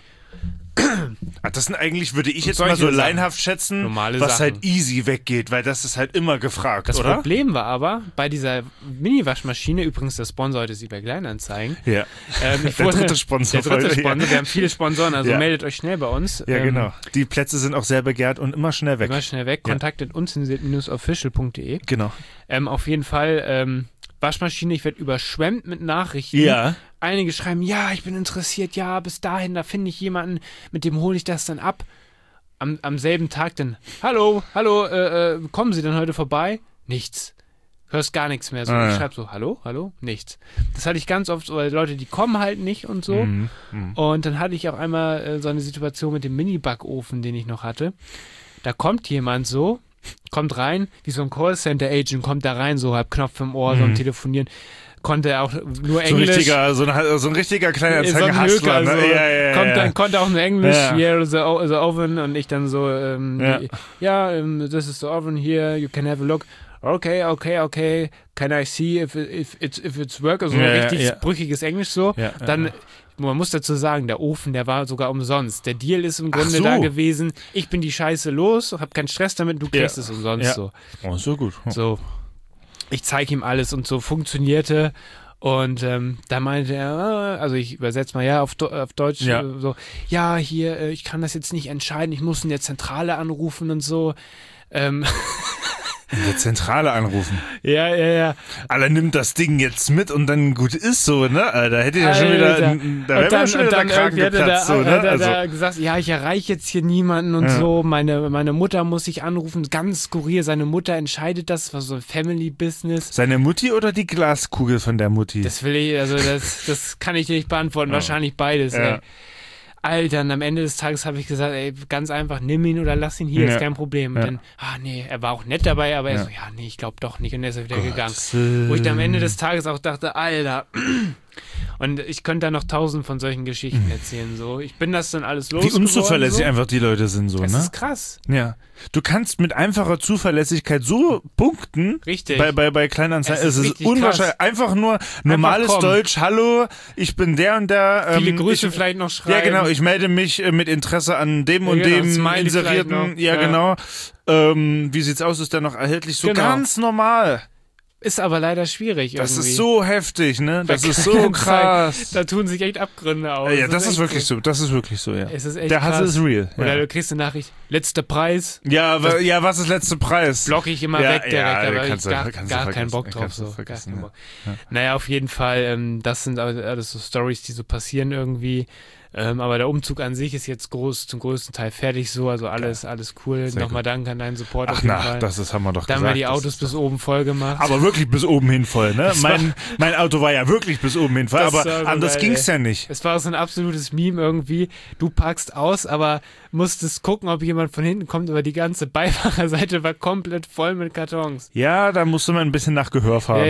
Das sind eigentlich, würde ich jetzt mal so laienhaft schätzen, normale was Sachen halt easy weggeht, weil das ist halt immer gefragt, das oder? Das Problem war aber, bei dieser Mini-Waschmaschine, übrigens der Sponsor heute ist eBay Kleinanzeigen. Ja. Der dritte Sponsor. Wir haben viele Sponsoren, also meldet euch schnell bei uns. Ja, genau. Die Plätze sind auch sehr begehrt und immer schnell weg. Kontakt@unzensiert-official.de. Genau. Auf jeden Fall, Waschmaschine, ich werde überschwemmt mit Nachrichten. Ja. Einige schreiben, ja, ich bin interessiert, ja, bis dahin, da finde ich jemanden, mit dem hole ich das dann ab. Am selben Tag dann, hallo, kommen Sie dann heute vorbei? Nichts. Hörst gar nichts mehr. So, ich schreibe so, hallo, nichts. Das hatte ich ganz oft, weil Leute, die kommen halt nicht und so. Und dann hatte ich auch einmal so eine Situation mit dem Mini-Backofen, den ich noch hatte. Da kommt jemand so, kommt rein, wie so ein Callcenter-Agent, kommt da rein, so halb Knopf im Ohr, so am Telefonieren. Konnte auch nur Englisch. So ein richtiger kleiner Hustler, ne? Konnte auch nur Englisch, yeah, the oven, und ich dann so, this is the oven here, you can have a look. Okay, can I see if it's work? Also richtig brüchiges Englisch so. Dann, man muss dazu sagen, der Ofen, der war sogar umsonst. Der Deal ist im Grunde da gewesen, ich bin die Scheiße los, hab keinen Stress damit, du kriegst es umsonst so. Oh, so gut. So. Ich zeige ihm alles und so funktionierte. Und da meinte er, also ich übersetze mal auf Deutsch, so, ja, hier, ich kann das jetzt nicht entscheiden, ich muss in der Zentrale anrufen und so. In der Zentrale anrufen. Ja. Alter, nimmt das Ding jetzt mit und dann gut ist so, ne? Da hätte ich ja schon wieder, da wäre mir schon wieder der Kragen geplatzt, so, ne? Hat er gesagt, ja, ich erreiche jetzt hier niemanden und so, meine Mutter muss ich anrufen, ganz skurril, seine Mutter entscheidet das, war so ein Family-Business. Seine Mutti oder die Glaskugel von der Mutti? Das will ich, also das kann ich dir nicht beantworten, wahrscheinlich beides, ey. Alter, und am Ende des Tages habe ich gesagt, ey, ganz einfach, nimm ihn oder lass ihn hier, ist kein Problem. Und dann, er war auch nett dabei, aber er so, ich glaube doch nicht, und er ist wieder gegangen. Wo ich dann am Ende des Tages auch dachte, Alter, und ich könnte da noch 1000 von solchen Geschichten erzählen, so. Ich bin das dann alles los. Wie unzuverlässig einfach die Leute sind, so, das ne? Das ist krass. Ja. Du kannst mit einfacher Zuverlässigkeit so punkten. Richtig. Bei Kleinanzeigen. Es ist unwahrscheinlich. Krass. Einfach nur normales Deutsch. Hallo, ich bin der und der. Viele Grüße vielleicht noch schreiben. Ja, genau. Ich melde mich mit Interesse an dem und dem Inserierten. Ja, genau. Wie sieht's aus? Ist der noch erhältlich? So ganz normal. Ist aber leider schwierig irgendwie. Das ist so heftig, ne? Das ist so krass. Da tun sich echt Abgründe auf. Ja, das ist wirklich so. Das ist wirklich so, ja. Es ist echt der Hass ist real. Oder du kriegst eine Nachricht, letzter Preis. Ja, was ist letzter Preis? Block ich immer weg direkt, aber kannst ich gar keinen Bock drauf. So. Naja, auf jeden Fall, das sind alles so Storys, die so passieren irgendwie. Aber der Umzug an sich ist jetzt zum größten Teil fertig so, also alles cool. Nochmal danke an deinen Support. Ach das haben wir doch da gesagt. Da haben wir die Autos bis oben voll gemacht. Aber wirklich bis oben hin voll, ne? Mein Auto war ja wirklich bis oben hin voll, aber anders ging's ja nicht. Es war so ein absolutes Meme irgendwie. Du packst aus, aber musstest gucken, ob jemand von hinten kommt, aber die ganze Beifahrerseite war komplett voll mit Kartons. Ja, da musste man ein bisschen nach Gehör fahren.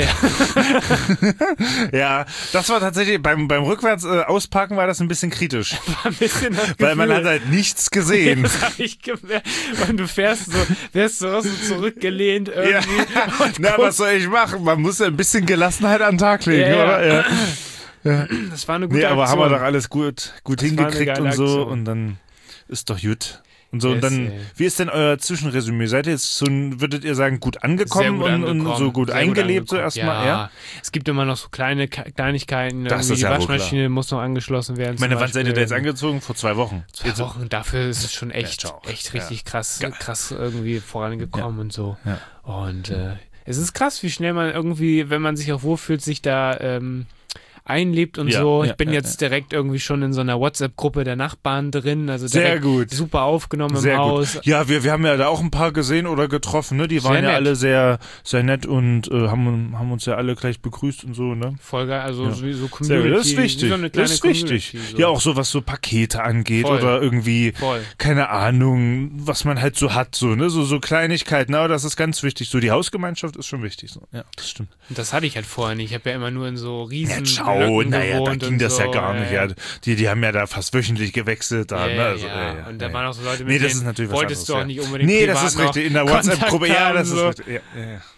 Ja, das war tatsächlich, beim rückwärts ausparken war das ein bisschen kritisch. War ein bisschen weil man hat halt nichts gesehen. Das hab ich gemerkt. Und du wärst so zurückgelehnt irgendwie. Na, was soll ich machen? Man muss ja ein bisschen Gelassenheit an den Tag legen, oder? Ja. Das war eine gute Aktion. Aber haben wir doch alles gut hingekriegt und so. Aktion. Und dann ist doch gut. Und so, und dann, wie ist denn euer Zwischenresümee? Seid ihr jetzt würdet ihr sagen, gut angekommen, und so gut eingelebt so erstmal? Ja. Es gibt immer noch so Kleinigkeiten, das ist die Waschmaschine muss noch angeschlossen werden. Wann seid ihr da jetzt angezogen? Vor 2 Wochen? 2 Wochen, dafür ist es schon echt richtig krass irgendwie vorangekommen und so. Ja. Und es ist krass, wie schnell man irgendwie, wenn man sich auch wohlfühlt, sich da einlebt und so. Ich bin jetzt direkt irgendwie schon in so einer WhatsApp-Gruppe der Nachbarn drin. Also sehr gut. Super aufgenommen im Haus. Gut. Ja, wir haben ja da auch ein paar gesehen oder getroffen, ne? Die waren ja alle sehr, sehr nett und haben uns ja alle gleich begrüßt und so, ne? Voll geil, also so Community. Das ist wichtig. So eine kleine das ist wichtig. So. Ja, auch so, was so Pakete angeht oder irgendwie, keine Ahnung, was man halt so hat, so, ne? So Kleinigkeiten, aber das ist ganz wichtig. So die Hausgemeinschaft ist schon wichtig. So. Ja, das stimmt. Und das hatte ich halt vorher nicht. Ich habe ja immer nur in so riesen naja, da ging das ja gar nicht. Ja. Die haben ja da fast wöchentlich gewechselt. Da, ne? Also, und da waren auch so Leute, mit das ist natürlich was wolltest anderes, du auch nicht unbedingt privat das ist richtig. In der WhatsApp-Gruppe, das so. ist richtig.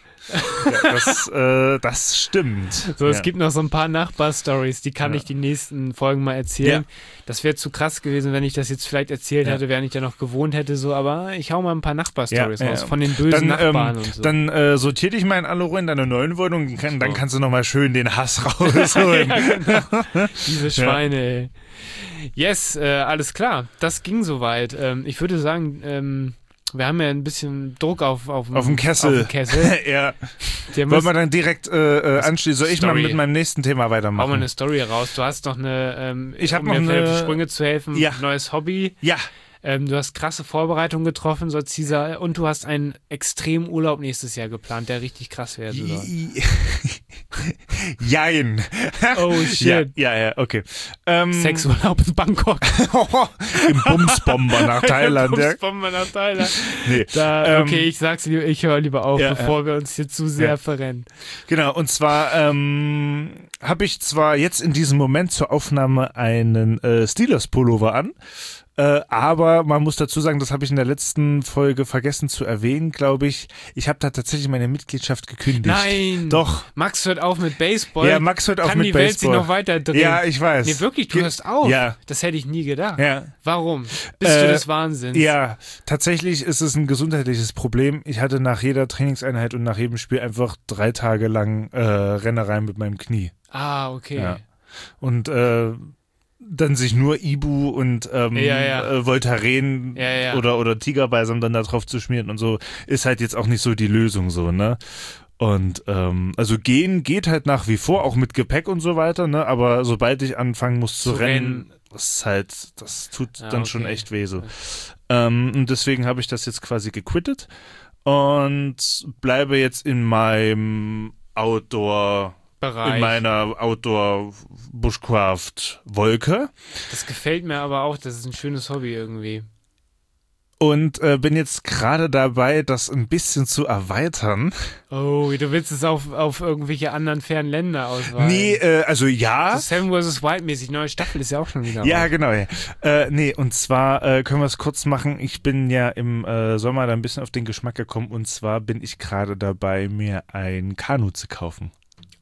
Das stimmt. So, es gibt noch so ein paar Nachbar-Stories, die kann ich die nächsten Folgen mal erzählen. Ja. Das wäre zu krass gewesen, wenn ich das jetzt vielleicht erzählt hätte, während ich da noch gewohnt hätte, so, aber ich hau mal ein paar Nachbar-Stories raus von den bösen Nachbarn und so. Dann sortier dich mal in alle Ruhe in deiner neuen Wohnung, dann kannst du nochmal schön den Hass rausholen. Genau. Diese Schweine, ey. Yes, alles klar. Das ging soweit. Ich würde sagen, Wir haben ja ein bisschen Druck auf dem Kessel. Ja. Wollen wir dann direkt anschließen? Soll ich mal mit meinem nächsten Thema weitermachen? Hau mal eine Story raus. Du hast noch eine, ich habe noch mir auf die Sprünge zu helfen, neues Hobby. Ja. Du hast krasse Vorbereitungen getroffen, und du hast einen extremen Urlaub nächstes Jahr geplant, der richtig krass werden soll. Jein. Oh shit. Ja, okay. Sexurlaub in Bangkok. Im Bumsbomber nach Thailand. Bumsbomber nach Thailand. Nee. Okay, ich sag's lieber, ich höre lieber auf, bevor wir uns hier zu sehr verrennen. Genau, und zwar habe ich zwar jetzt in diesem Moment zur Aufnahme einen Steelers-Pullover an, aber man muss dazu sagen, das habe ich in der letzten Folge vergessen zu erwähnen, glaube ich. Ich habe da tatsächlich meine Mitgliedschaft gekündigt. Nein! Doch. Max hört auf mit Baseball. Ja, Max hört auf mit Baseball. Kann die Welt sich noch weiter drehen? Ja, ich weiß. Nee, wirklich, du hörst auf? Ja. Das hätte ich nie gedacht. Ja. Warum? Bist du des Wahnsinns? Ja, tatsächlich ist es ein gesundheitliches Problem. Ich hatte nach jeder Trainingseinheit und nach jedem Spiel einfach 3 Tage lang Rennereien mit meinem Knie. Ah, okay. Ja. Und dann sich nur Ibu und Voltaren oder Tigerbalsam dann da drauf zu schmieren und so, ist halt jetzt auch nicht so die Lösung so, ne? Und also gehen geht halt nach wie vor, auch mit Gepäck und so weiter, ne? Aber sobald ich anfangen muss zu rennen, das tut dann schon echt weh so. Und deswegen habe ich das jetzt quasi gequittet und bleibe jetzt in meinem Outdoor Bereich. In meiner Outdoor-Bushcraft-Wolke. Das gefällt mir aber auch, das ist ein schönes Hobby irgendwie. Und bin jetzt gerade dabei, das ein bisschen zu erweitern. Oh, du willst es auf irgendwelche anderen fernen Länder ausweiten? Nee, also ja. So Seven vs. Wild mäßig, neue Staffel ist ja auch schon wieder Ja, raus. Genau. Ja. Nee, und zwar können wir es kurz machen. Ich bin ja im Sommer da ein bisschen auf den Geschmack gekommen. Und zwar bin ich gerade dabei, mir ein Kanu zu kaufen.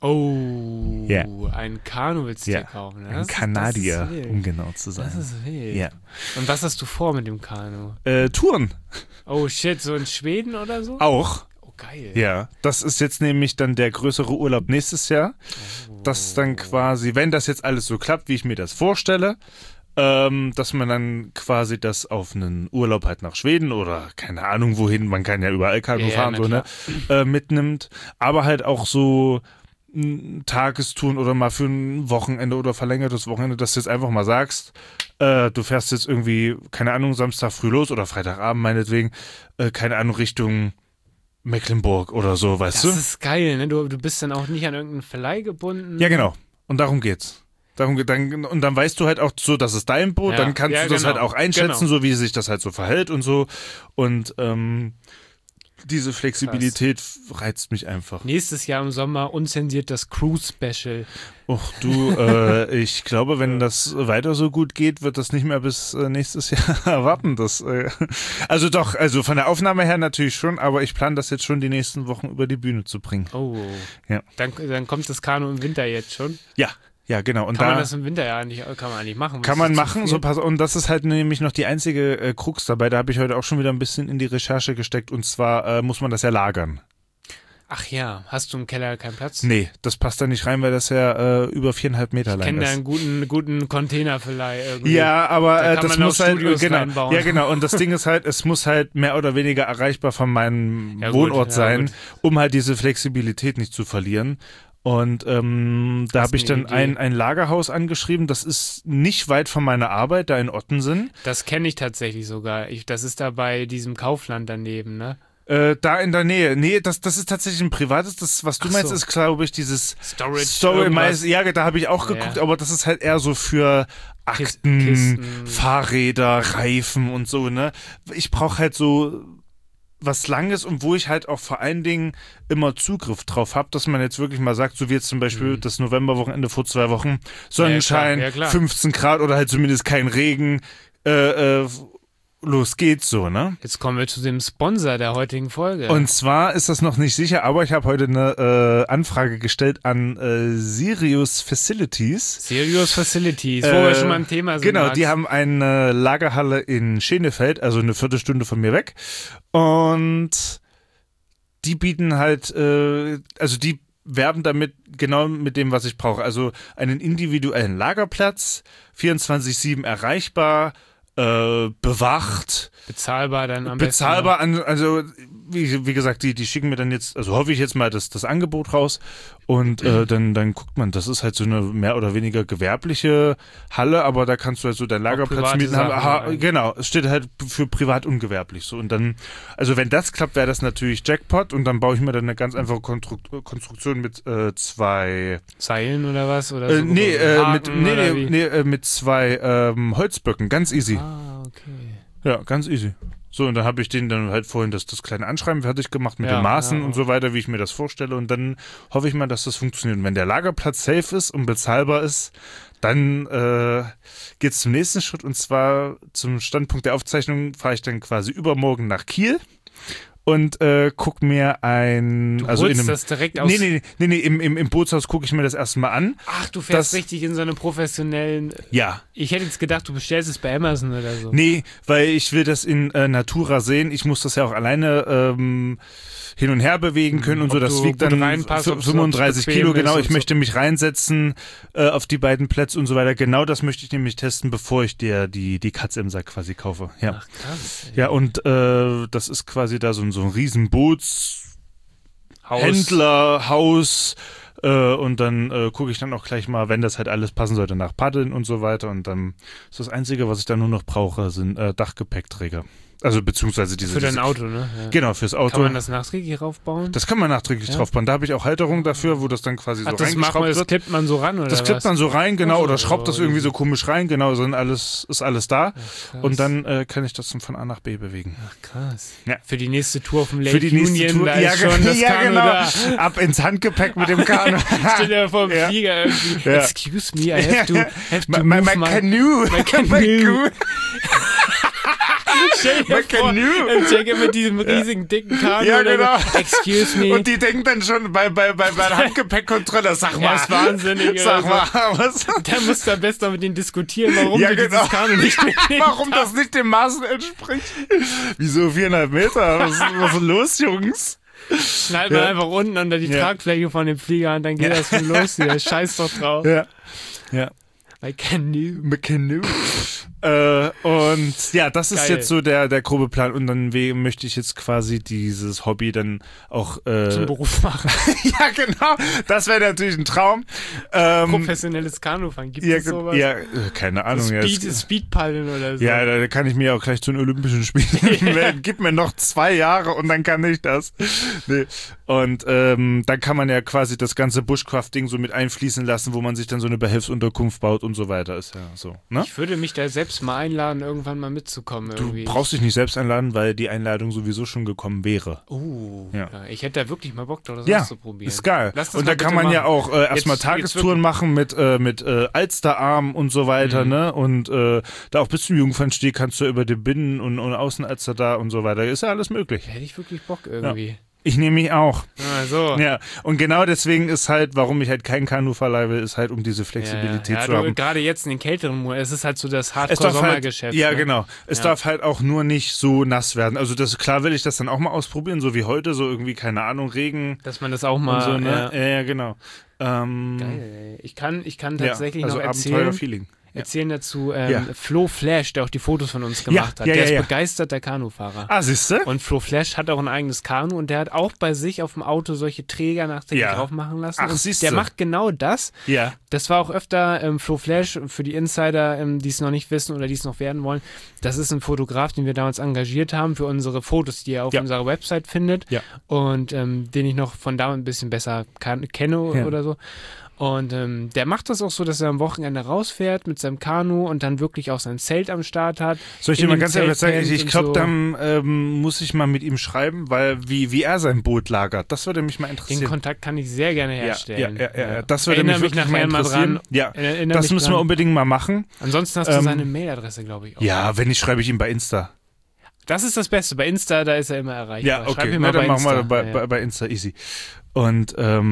Oh, ein Kanu willst du dir kaufen. Ne? Ein Kanadier, um genau zu sein. Das ist wild. Ja. Und was hast du vor mit dem Kanu? Touren. Oh shit, so in Schweden oder so? Auch. Oh, geil. Ja, das ist jetzt nämlich dann der größere Urlaub nächstes Jahr. Das dann quasi, wenn das jetzt alles so klappt, wie ich mir das vorstelle, dass man dann quasi das auf einen Urlaub halt nach Schweden oder keine Ahnung wohin, man kann ja überall Kanu fahren, so, ne, mitnimmt. Aber halt auch so Tagestouren oder mal für ein Wochenende oder verlängertes Wochenende, dass du jetzt einfach mal sagst, du fährst jetzt irgendwie, keine Ahnung, Samstag früh los oder Freitagabend meinetwegen, keine Ahnung, Richtung Mecklenburg oder so, weißt du? Das ist geil, ne? Du bist dann auch nicht an irgendeinen Verleih gebunden. Ja, genau. Und darum geht's. Und dann weißt du halt auch so, das ist dein Boot, dann kannst du das halt auch einschätzen, so wie sich das halt so verhält und so. Und diese Flexibilität reizt mich einfach. Nächstes Jahr im Sommer unzensiert das Cruise-Special. Och du, ich glaube, wenn das weiter so gut geht, wird das nicht mehr bis nächstes Jahr warten. Also von der Aufnahme her natürlich schon, aber ich plane das jetzt schon die nächsten Wochen über die Bühne zu bringen. Oh, ja. Dann kommt das Kanu im Winter jetzt schon? Ja, genau. Und kann man das im Winter eigentlich machen? Kann man machen, und das ist halt nämlich noch die einzige Krux dabei, da habe ich heute auch schon wieder ein bisschen in die Recherche gesteckt, und zwar muss man das ja lagern. Ach ja, hast du im Keller keinen Platz? Nee, das passt da nicht rein, weil das ja über 4,5 Meter lang ist. Ich kenne da einen guten Containerverleih irgendwie. Ja, aber das muss halt, reinbauen. Ja genau, und das Ding ist halt, es muss halt mehr oder weniger erreichbar von meinem Wohnort sein, um halt diese Flexibilität nicht zu verlieren. Und da habe ich dann ein Lagerhaus angeschrieben, das ist nicht weit von meiner Arbeit, da in Ottensen. Das kenne ich tatsächlich sogar. Das ist da bei diesem Kaufland daneben, ne? Da in der Nähe. Nee, das ist tatsächlich ein privates. Das, was du meinst, ist, glaube ich, dieses Storage. Ja, da habe ich auch geguckt, aber das ist halt eher so für Akten, Kisten, Fahrräder, Reifen und so, ne? Ich brauche halt so was Langes und wo ich halt auch vor allen Dingen immer Zugriff drauf habe, dass man jetzt wirklich mal sagt, so wie jetzt zum Beispiel das Novemberwochenende vor 2 Wochen, Sonnenschein, 15 Grad oder halt zumindest kein Regen, los geht's so, ne? Jetzt kommen wir zu dem Sponsor der heutigen Folge. Und zwar ist das noch nicht sicher, aber ich habe heute eine Anfrage gestellt an Sirius Facilities. Sirius Facilities, wo wir schon mal ein Thema sind. Genau, Max. Die haben eine Lagerhalle in Schenefeld, also eine Viertelstunde von mir weg. Und die bieten halt, die werben damit genau mit dem, was ich brauche. Also einen individuellen Lagerplatz, 24/7 erreichbar, bewacht. Bezahlbar dann am Bezahlbar, besten. also wie gesagt, die schicken mir dann jetzt, also hoffe ich jetzt mal das Angebot raus und dann guckt man, das ist halt so eine mehr oder weniger gewerbliche Halle, aber da kannst du halt so deinen Lagerplatz mieten haben. Aha, genau, es steht halt für privat ungewerblich so und dann, also wenn das klappt, wäre das natürlich Jackpot und dann baue ich mir dann eine ganz einfache Konstruktion mit 2 Seilen oder was? Oder so mit 2 Holzböcken, ganz easy. Ah, okay. Ja, ganz easy. So, und dann habe ich denen dann halt vorhin das kleine Anschreiben fertig gemacht mit den Maßen und so weiter, wie ich mir das vorstelle. Und dann hoffe ich mal, dass das funktioniert. Und wenn der Lagerplatz safe ist und bezahlbar ist, dann geht es zum nächsten Schritt. Und zwar zum Standpunkt der Aufzeichnung fahre ich dann quasi übermorgen nach Kiel. Und guck mir das direkt aus... Nee, im Bootshaus gucke ich mir das erstmal an. Ach, du fährst richtig in so eine professionellen... Ja. Ich hätte jetzt gedacht, du bestellst es bei Amazon oder so. Nee, weil ich will das in Natura sehen. Ich muss das ja auch alleine hin und her bewegen können und so. Das wiegt dann 35 Kilo, genau. Ich möchte mich reinsetzen auf die beiden Plätze und so weiter. Genau das möchte ich nämlich testen, bevor ich dir die Katze im Sack quasi kaufe. Ja. Ach, krass. Ja, und das ist quasi da so ein riesen Händlerhaus. Und dann gucke ich dann auch gleich mal, wenn das halt alles passen sollte, nach Paddeln und so weiter. Und dann ist das Einzige, was ich dann nur noch brauche, sind Dachgepäckträger. Also beziehungsweise diese... Für dein Auto, ne? Ja. Genau, fürs Auto. Kann man das nachträglich raufbauen? Das kann man nachträglich draufbauen. Da habe ich auch Halterung dafür, wo das dann quasi so reingeschraubt wird. Das klippt man so ran, oder das klippt man so rein, genau, oder schraubt das irgendwie so komisch rein, genau, ist alles da. Ach, und dann kann ich das von A nach B bewegen. Ach, krass. Ja. Für die nächste Tour auf dem Lake Union, da ist schon das Kanu genau. da. Ab ins Handgepäck mit dem Kanu. Steht ja vor dem Flieger irgendwie. Ja. Excuse me, I have to my move canoe. My canoe. Check mit diesem riesigen, dicken Kanu. Ja, genau. Excuse me. Und die denken dann schon bei der Handgepäckkontrolle, sag mal. Das ist wahnsinnig. Sag mal, was? Da musst du am besten noch mit denen diskutieren, warum du dieses Kanu nicht mitnehmen warum das nicht den Maßen entspricht. Wieso 4,5 Meter? Was ist los, Jungs? Schneid man einfach unten unter die Tragfläche von dem Flieger und dann geht das schon los hier. Scheiß doch drauf. Ja. My canoe. Und ja, das ist Geil. jetzt so der grobe Plan und dann möchte ich jetzt quasi dieses Hobby dann auch zum Beruf machen. Ja, genau. Das wäre natürlich ein Traum. Professionelles Kanufahren, gibt es sowas? Ja, keine Ahnung. Speedpaddeln oder so. Ja, da kann ich mir auch gleich zu den Olympischen Spielen melden. Gib mir noch 2 Jahre und dann kann ich das. Nee. Und dann kann man ja quasi das ganze Bushcraft-Ding so mit einfließen lassen, wo man sich dann so eine Behelfsunterkunft baut und so weiter. Ist ja so. Ne? Ich würde mich da selbst mal einladen, irgendwann mal mitzukommen. Irgendwie. Du brauchst dich nicht selbst einladen, weil die Einladung sowieso schon gekommen wäre. Ja. Ich hätte da wirklich mal Bock drauf, das auszuprobieren. Ist geil. Und da kann man ja auch erstmal Tagestouren machen mit Alsterarm und so weiter, ne? Und da auch bis zum Jungfernstieg kannst du über die Binnen- und Außenalster da und so weiter. Ist ja alles möglich. Da hätte ich wirklich Bock irgendwie. Ja. Ich nehme mich auch. So. Ja, und genau deswegen ist halt, warum ich halt kein Kanu verleihe will, ist halt, um diese Flexibilität zu haben. Gerade jetzt in den kälteren Monaten, es ist halt so das Hardcore-Sommergeschäft. Ja, genau. Es darf halt auch nur nicht so nass werden. Also klar will ich das dann auch mal ausprobieren, so wie heute, so irgendwie, keine Ahnung, Regen. Dass man das auch mal... So, ne? Ja, genau. Geil, ey. Ich kann tatsächlich noch Abenteuer-Feeling. Erzählen dazu Flo Flash, der auch die Fotos von uns gemacht hat. Der ist begeisterter Kanufahrer. Ah, siehste? Und Flo Flash hat auch ein eigenes Kanu und der hat auch bei sich auf dem Auto solche Träger nachträglich drauf machen lassen. Ach, und der macht genau das. Ja. Das war auch öfter Flo Flash, für die Insider, die es noch nicht wissen oder die es noch werden wollen. Das ist ein Fotograf, den wir damals engagiert haben für unsere Fotos, die ihr auf unserer Website findet. Ja. Und den ich noch von damals ein bisschen besser kenne oder so. Und der macht das auch so, dass er am Wochenende rausfährt mit seinem Kanu und dann wirklich auch sein Zelt am Start hat. Soll ich dir mal ganz ehrlich sagen, ich glaube, dann muss ich mal mit ihm schreiben, weil wie er sein Boot lagert, das würde mich mal interessieren. Den Kontakt kann ich sehr gerne herstellen. Ja. Das würde mich wirklich mal interessieren. Ja, das müssen wir unbedingt mal machen. Ansonsten hast du seine Mailadresse, glaube ich, auch. Ja, wenn nicht, schreibe ich ihm bei Insta. Das ist das Beste. Bei Insta, da ist er immer erreichbar. Ja, okay. Dann machen wir bei Insta easy. Und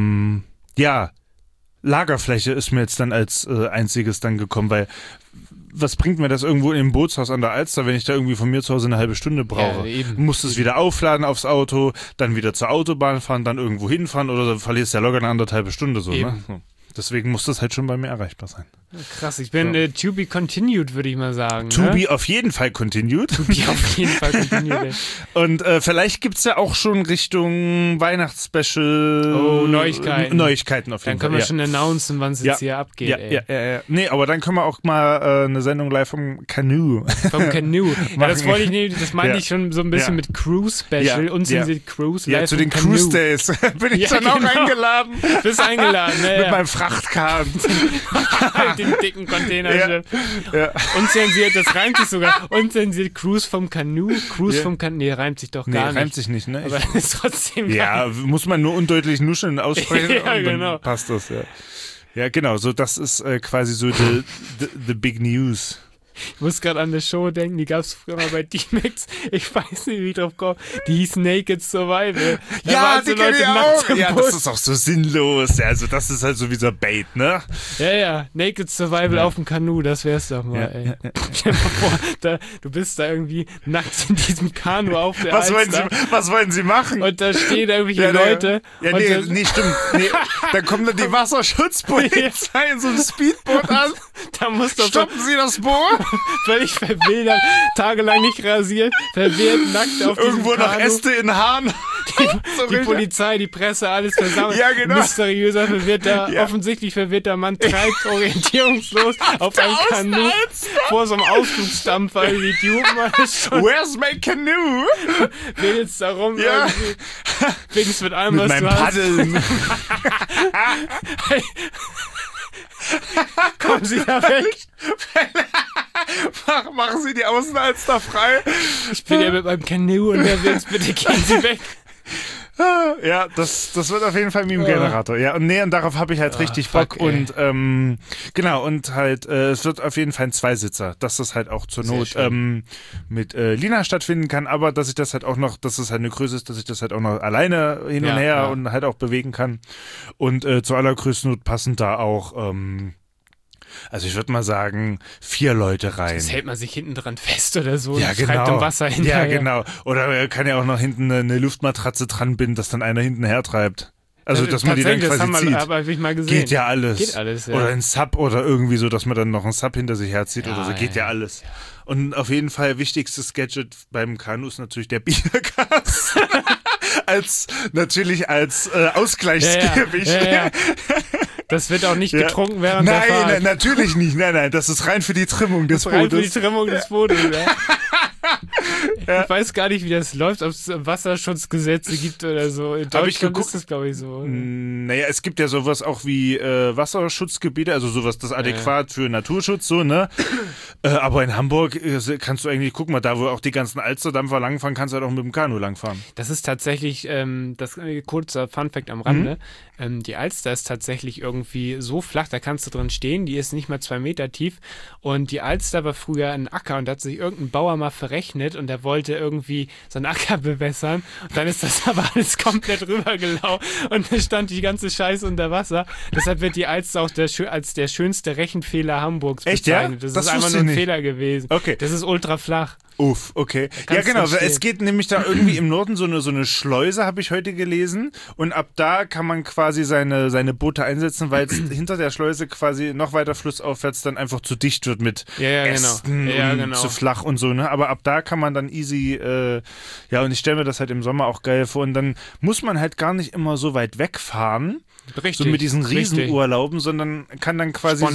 Lagerfläche ist mir jetzt dann als einziges dann gekommen, weil was bringt mir das irgendwo im Bootshaus an der Alster, wenn ich da irgendwie von mir zu Hause eine halbe Stunde brauche? Ja, musst es wieder aufladen aufs Auto, dann wieder zur Autobahn fahren, dann irgendwo hinfahren oder so, verlierst ja locker eine 1,5 Stunde so, ne? Deswegen muss das halt schon bei mir erreichbar sein. Krass, ich bin to be continued, würde ich mal sagen. To be auf jeden Fall continued. To be auf jeden Fall continued. Und vielleicht gibt es ja auch schon Richtung Weihnachtsspecial Neuigkeiten auf jeden Fall. Dann können wir schon announcen, wann es jetzt hier abgeht. Ja. Nee, aber dann können wir auch mal eine Sendung live vom Canoe. Vom Canoe. Ja, das wollte ich nicht, das meinte ich schon so ein bisschen mit Cruise Special. Unzensiert Cruise live. Ja, zu den Cruise Days bin ich dann auch eingeladen. Bist eingeladen, ne? Mit meinem Frachtkahn. Den dicken Containerschiff. Ja. Unzensiert, das reimt sich sogar. Unzensiert Cruise vom Canoe. Cruise vom Canoe. Nee, reimt sich doch gar nicht. Reimt sich nicht, ne? Aber ist trotzdem geil. Ja, muss man nur undeutlich nuscheln aussprechen ja, und dann passt das, ja. Ja, genau, so das ist quasi so the big news. Ich muss gerade an eine Show denken, die gab es früher mal bei D-Max. Ich weiß nicht, wie ich drauf komme. Die hieß Naked Survival. Ja, die kenne ich auch. Ja, das ist auch so sinnlos. Also das ist halt so wie so Bait, ne? Ja. Naked Survival auf dem Kanu, das wär's doch mal, ey. Stell dir mal vor, du bist da irgendwie nackt in diesem Kanu auf der Alster. Was wollen Sie machen? Und da stehen irgendwelche Leute. Ja, nee, stimmt. Nee, dann kommt dann die Wasserschutzpolizei in so einem Speedboot an. Da muss doch stoppen Sie das Boot. Völlig verwildert, tagelang nicht rasiert, verwirrt, nackt auf diesem Irgendwo noch Äste in Haaren. Die Polizei, die Presse, alles versammelt. Ja, genau. Mysteriöser, offensichtlich verwirrter Mann treibt orientierungslos auf einem Kanu vor so einem Ausflugsdampfer. Die Idioten alles schon. Where's my canoe? Will jetzt darum irgendwie. Wenigstens mit allem, was du hast. Mit meinem Paddeln. Kommen Sie da weg. Machen Sie die Außenalster frei. Ich bin ja mit meinem Canoe unterwegs, bitte gehen Sie weg. Ja, das wird auf jeden Fall ein Meme-Generator. Ja, und darauf habe ich halt richtig Bock. Und genau, und halt, es wird auf jeden Fall ein Zweisitzer, dass das halt auch zur Not mit Lina stattfinden kann, aber dass ich das halt auch noch, dass es halt eine Größe ist, dass ich das halt auch noch alleine hin und her und halt auch bewegen kann. Und zur allergrößten Not passend da auch also ich würde mal sagen, 4 Leute rein. Das hält man sich hinten dran fest oder so. Ja, genau. Schreibt im Wasser hinterher. Ja, genau. Oder kann ja auch noch hinten eine Luftmatratze dran binden, dass dann einer hinten hertreibt. Also, dass man die dann quasi zieht. Aber habe ich mal gesehen. Geht ja alles. Geht alles, ja. Oder ein Sub oder irgendwie so, dass man dann noch einen Sub hinter sich herzieht oder so. Geht ja alles. Und auf jeden Fall wichtigstes Gadget beim Kanu ist natürlich der Bierkasten. als Ausgleichsgewicht. Ja. Das wird auch nicht getrunken während der Fahrt. Nein, natürlich nicht. Nein, das ist rein für die Trimmung des Bootes. Rein für die Trimmung des Bootes, Ich weiß gar nicht, wie das läuft, ob es Wasserschutzgesetze gibt oder so. In Deutschland ist das, glaube ich, so. Naja, es gibt ja sowas auch wie Wasserschutzgebiete, also sowas, das adäquat für Naturschutz, so, ne? Aber in Hamburg kannst du eigentlich, guck mal, da wo auch die ganzen Alsterdampfer langfahren, kannst du halt auch mit dem Kanu langfahren. Das ist tatsächlich, das kurzer Funfact am Rande, die Alster ist tatsächlich irgendwie so flach, da kannst du drin stehen, die ist nicht mal 2 Meter tief und die Alster war früher ein Acker und da hat sich irgendein Bauer mal verrechnet und der wollte irgendwie so einen Acker bewässern und dann ist das aber alles komplett rübergelaufen und da stand die ganze Scheiße unter Wasser. Deshalb wird die Alster auch als der schönste Rechenfehler Hamburgs bezeichnet. Ja? Das ist einfach nur ein Fehler gewesen. Okay. Das ist ultra flach. Uff, okay. Ja, genau. Es geht nämlich da irgendwie im Norden so eine Schleuse, habe ich heute gelesen. Und ab da kann man quasi seine Boote einsetzen, weil es hinter der Schleuse quasi noch weiter flussaufwärts dann einfach zu dicht wird mit Ästen und zu flach und so. Ne? Aber ab da kann man dann easy, und ich stelle mir das halt im Sommer auch geil vor. Und dann muss man halt gar nicht immer so weit wegfahren. Richtig, so mit diesen Riesenurlauben, sondern kann dann quasi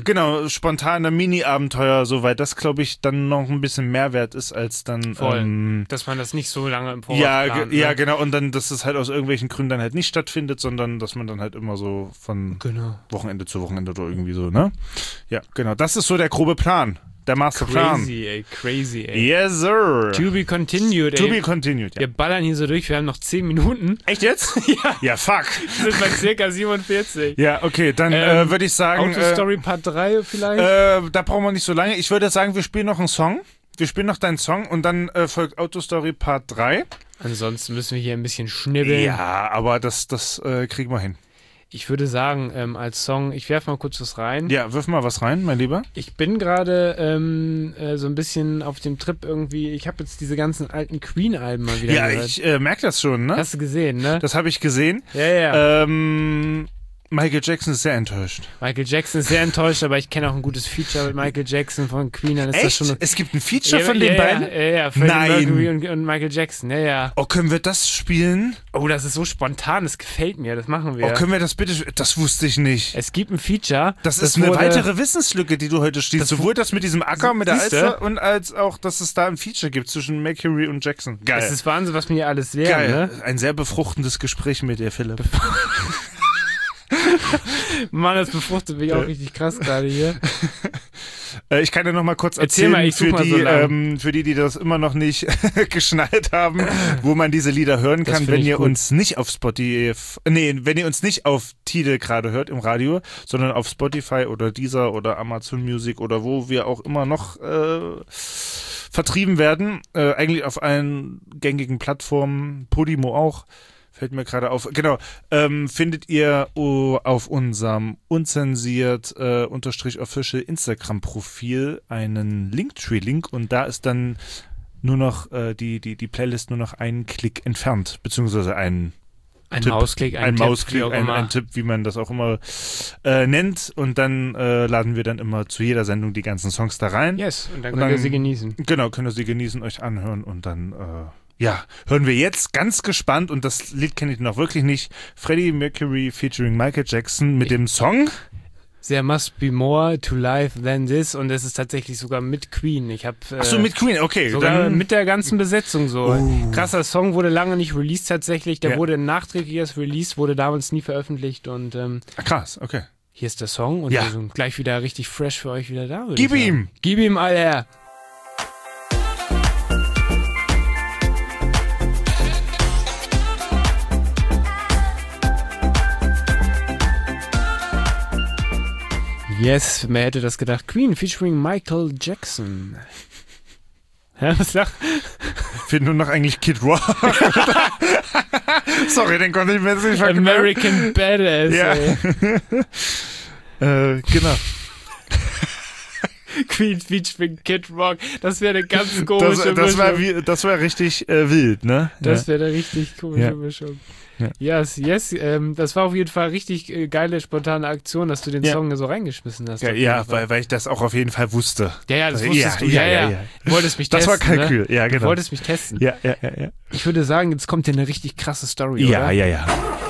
spontan Mini-Abenteuer so weit, das glaube ich dann noch ein bisschen Mehrwert ist als dann dass man das nicht so lange im Voraus plant, ja, genau, und dann, dass es halt aus irgendwelchen Gründen dann halt nicht stattfindet, sondern dass man dann halt immer so von Wochenende zu Wochenende oder irgendwie so, ne? Ja, genau, das ist so der grobe Plan. Der Masterplan. Crazy, ey. Yes, sir. To be continued, ey. To be continued, ja. Wir ballern hier so durch, wir haben noch 10 Minuten. Echt jetzt? Ja. Ja, fuck. Wir sind bei circa 47. Ja, okay, dann würde ich sagen... Autostory Part 3 vielleicht? Da brauchen wir nicht so lange. Ich würde sagen, wir spielen noch einen Song. Wir spielen noch deinen Song und dann folgt Autostory Part 3. Ansonsten müssen wir hier ein bisschen schnibbeln. Ja, aber das kriegen wir hin. Ich würde sagen, als Song, ich werfe mal kurz was rein. Ja, wirf mal was rein, mein Lieber. Ich bin gerade so ein bisschen auf dem Trip irgendwie, ich habe jetzt diese ganzen alten Queen-Alben mal wieder gehört. Ja, ich merke das schon, ne? Hast du gesehen, ne? Das habe ich gesehen. Ja. Michael Jackson ist sehr enttäuscht. Michael Jackson ist sehr enttäuscht, aber ich kenne auch ein gutes Feature mit Michael Jackson von Queen. Dann ist Echt? Das schon Es gibt ein Feature von den beiden? Ja, Freddie Mercury und Michael Jackson, ja. Oh, können wir das spielen? Oh, das ist so spontan, das gefällt mir, das machen wir. Oh, können wir das bitte, das wusste ich nicht. Es gibt ein Feature. Das ist eine weitere Wissenslücke, die du heute schließt. Sowohl das mit diesem Acker, mit der Alster und als auch, dass es da ein Feature gibt zwischen Mercury und Jackson. Geil. Das ist Wahnsinn, was mir hier alles lernen, Geil. ne? Ein sehr befruchtendes Gespräch mit dir, Philipp. Mann, das befruchtet mich auch richtig krass gerade hier. Ich kann dir noch mal kurz erzählen, für die das immer noch nicht geschnallt haben, wo man diese Lieder hören kann, wenn ihr uns nicht auf wenn ihr uns nicht auf Tidal gerade hört im Radio, sondern auf Spotify oder Deezer oder Amazon Music oder wo wir auch immer noch vertrieben werden. Eigentlich auf allen gängigen Plattformen, Podimo auch. Fällt mir gerade auf. Genau. Findet ihr auf unserem unzensiert _official Instagram-Profil einen Linktree-Link und da ist dann nur noch die Playlist nur noch einen Klick entfernt, beziehungsweise ein Mausklick, ein Tipp, wie man das auch immer nennt. Und dann laden wir dann immer zu jeder Sendung die ganzen Songs da rein. Yes, und dann könnt ihr sie genießen. Genau, könnt ihr sie genießen, euch anhören und dann hören wir jetzt ganz gespannt, und das Lied kenne ich noch wirklich nicht, Freddie Mercury featuring Michael Jackson mit dem Song There must be more to life than this, und es ist tatsächlich sogar mit Queen. Achso, mit Queen, okay. Sogar dann mit der ganzen Besetzung so. Krasser Song, wurde lange nicht released tatsächlich, der wurde nachträglich erst released, wurde damals nie veröffentlicht und krass, okay. Hier ist der Song und wir sind gleich wieder richtig fresh für euch wieder da. Gib ihm! Gib ihm, Alter! Yes, wer hätte das gedacht? Queen featuring Michael Jackson. Ja, was sagt? Fehlt nur noch eigentlich Kid Rock. Sorry, den konnte ich mir jetzt nicht verknallen. American Badass, ey. Genau. Queen featuring Kid Rock. Das wäre eine ganz komische Mischung. Das war richtig wild, ne? Das wäre eine richtig komische Mischung. Ja. Yes. Das war auf jeden Fall richtig geile, spontane Aktion, dass du den Song so reingeschmissen hast. Weil ich das auch auf jeden Fall wusste. Ja, das wusstest du. Ja. Du wolltest mich testen. Das war Kalkül, ne? Ja, genau. Du wolltest mich testen. Ja. Ich würde sagen, jetzt kommt hier eine richtig krasse Story, oder? Ja.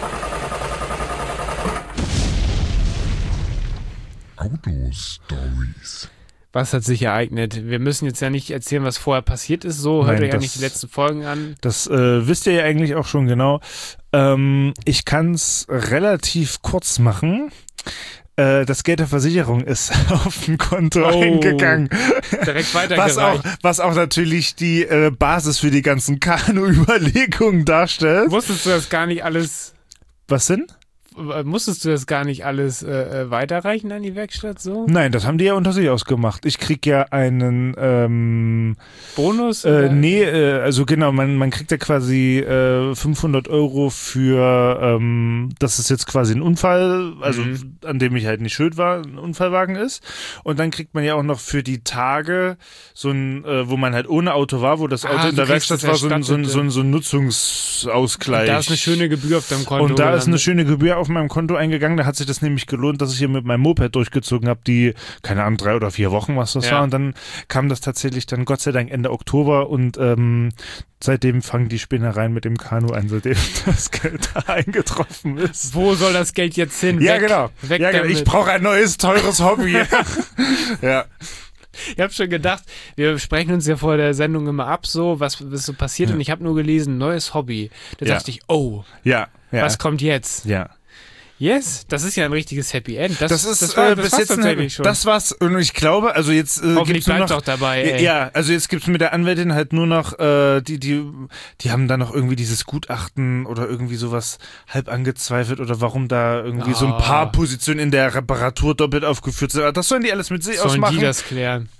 Autostories. Was hat sich ereignet? Wir müssen jetzt ja nicht erzählen, was vorher passiert ist. So, hört euch ja nicht die letzten Folgen an. Das wisst ihr ja eigentlich auch schon genau. Ich kann es relativ kurz machen. Das Geld der Versicherung ist auf dem Konto eingegangen. Direkt weitergereicht. Was auch natürlich die Basis für die ganzen Kanu-Überlegungen darstellt. Wusstest du das gar nicht alles? Was denn? Musstest du das gar nicht alles weiterreichen an die Werkstatt so? Nein, das haben die ja unter sich ausgemacht. Ich krieg ja einen Bonus? Also genau, man kriegt ja quasi 500 € für, dass es jetzt quasi ein Unfall, also an dem ich halt nicht schuld war, ein Unfallwagen ist. Und dann kriegt man ja auch noch für die Tage so ein, wo man halt ohne Auto war, wo das Auto in der Werkstatt war, so ein Nutzungsausgleich. Und da ist eine schöne Gebühr auf deinem Konto. Und da ist eine schöne Gebühr auf meinem Konto eingegangen. Da hat sich das nämlich gelohnt, dass ich hier mit meinem Moped durchgezogen habe, die, keine Ahnung, 3 oder 4 Wochen, was das war. Und dann kam das tatsächlich dann Gott sei Dank Ende Oktober und seitdem fangen die Spinnereien mit dem Kanu an, seitdem das Geld da eingetroffen ist. Wo soll das Geld jetzt hin? Ja, genau. Ich brauche ein neues, teures Hobby. Ja. Ich habe schon gedacht, wir sprechen uns ja vor der Sendung immer ab, so was so passiert, und ich habe nur gelesen, neues Hobby. Da dachte ich, was kommt jetzt? Ja. Yes, das ist ja ein richtiges Happy End. Das war's tatsächlich schon. Das war's, und ich glaube, also jetzt gibt's nur noch, auch dabei, ey. Ja, also jetzt gibt's mit der Anwältin halt nur noch, die haben da noch irgendwie dieses Gutachten oder irgendwie sowas halb angezweifelt oder warum da irgendwie so ein paar Positionen in der Reparatur doppelt aufgeführt sind. Das sollen die alles mit sich ausmachen. Sollen die das klären?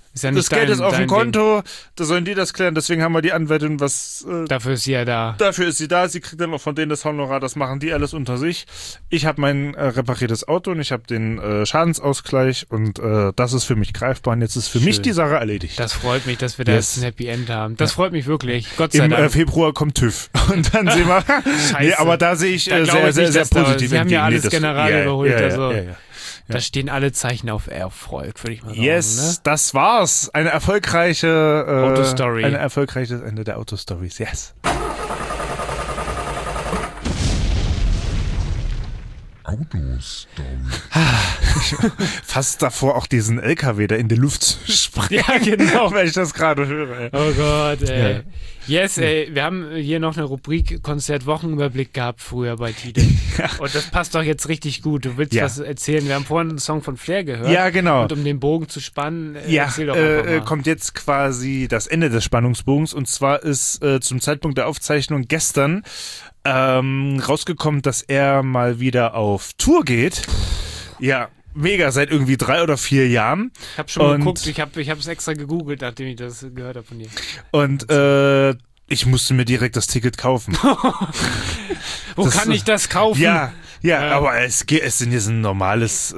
Ist ja nicht das Geld ist auf dem dein Konto, da sollen die das klären, deswegen haben wir die Anwältin, Dafür ist sie ja da. Dafür ist sie da, sie kriegt dann auch von denen das Honorar, das machen die alles unter sich. Ich habe mein repariertes Auto und ich habe den Schadensausgleich und das ist für mich greifbar und jetzt ist für mich die Sache erledigt. Das freut mich, dass wir da jetzt ein Happy End haben. Das freut mich wirklich, Gott sei Im Dank. Februar kommt TÜV und dann sehen wir, nee, aber da sehe ich sehr positiv. Sie haben ja alles General überholt, Ja. Da stehen alle Zeichen auf Erfolg, würde ich mal sagen. Yes, ne? Das war's. Eine erfolgreiche Autostory. Ein erfolgreiches Ende der Autostories, yes. Fast davor auch diesen LKW da in die Luft zu sprengen. Ja, genau. Wenn ich das gerade höre. Ey. Oh Gott, ey. Ja. Yes, ey, wir haben hier noch eine Rubrik Konzert-Wochenüberblick gehabt früher bei Tide. Und das passt doch jetzt richtig gut. Du willst was erzählen. Wir haben vorhin einen Song von Flair gehört. Ja, genau. Und um den Bogen zu spannen, erzähl doch einfach mal. Kommt jetzt quasi das Ende des Spannungsbogens. Und zwar ist zum Zeitpunkt der Aufzeichnung gestern rausgekommen, dass er mal wieder auf Tour geht. Ja, mega, seit irgendwie 3 oder 4 Jahren. Ich habe schon geguckt, ich hab es extra gegoogelt, nachdem ich das gehört habe von dir. Und ich musste mir direkt das Ticket kaufen. Wo kann ich das kaufen? Ja, aber es sind jetzt ein normales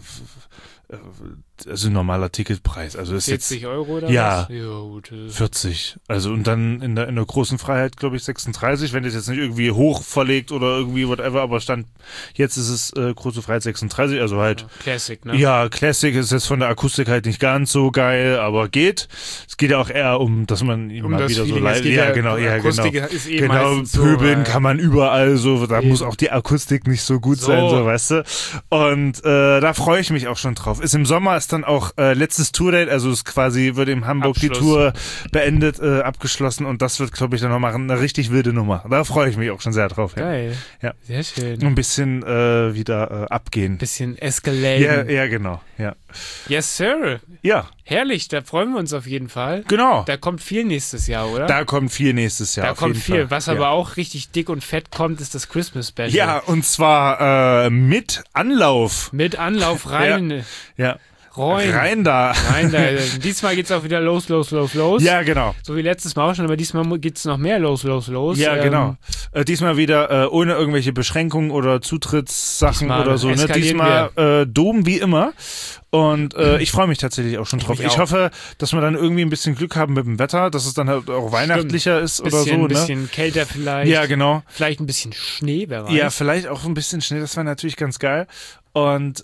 also ein normaler Ticketpreis. Also ist 40 jetzt, Euro oder ja, was? Ja, gut. 40. Also und dann in der großen Freiheit, glaube ich, 36, wenn das jetzt nicht irgendwie hoch verlegt oder irgendwie whatever, aber jetzt ist es große Freiheit 36, also halt. Ja, Classic, ne? Ja, Classic ist jetzt von der Akustik halt nicht ganz so geil, aber geht. Es geht ja auch eher um, dass man mal wieder so live. Ja, genau, Akustik ist genau, pöbeln kann man überall so, da muss auch die Akustik nicht so gut sein, so, weißt du. Und da freue ich mich auch schon drauf. Ist im Sommer, ist dann auch letztes Tourdate, also es quasi wird in Hamburg die Tour beendet, abgeschlossen und das wird, glaube ich, dann nochmal eine richtig wilde Nummer. Da freue ich mich auch schon sehr drauf. Ja. Geil. Ja. Sehr schön. Ein bisschen wieder abgehen. Bisschen escalaten. Ja, genau. Ja. Yes, sir. Ja. Herrlich, da freuen wir uns auf jeden Fall. Genau. Da kommt viel nächstes Jahr, oder? Da kommt viel nächstes Jahr. Da auf kommt jeden viel. Fall. Was aber auch richtig dick und fett kommt, ist das Christmas Special. Ja, und zwar mit Anlauf. Mit Anlauf rein. Ja. Rein da. Diesmal geht's auch wieder los. Ja, genau. So wie letztes Mal auch schon, aber diesmal geht's noch mehr los. Ja, genau. Diesmal wieder ohne irgendwelche Beschränkungen oder Zutrittssachen oder so. Ne? Diesmal Dom wie immer. Und ich freue mich tatsächlich auch schon drauf. Ich hoffe, dass wir dann irgendwie ein bisschen Glück haben mit dem Wetter, dass es dann halt auch weihnachtlicher ist oder so. Ein bisschen kälter vielleicht. Ja, genau. Vielleicht ein bisschen Schnee, wer weiß. Ja, vielleicht auch ein bisschen Schnee, das wäre natürlich ganz geil. Und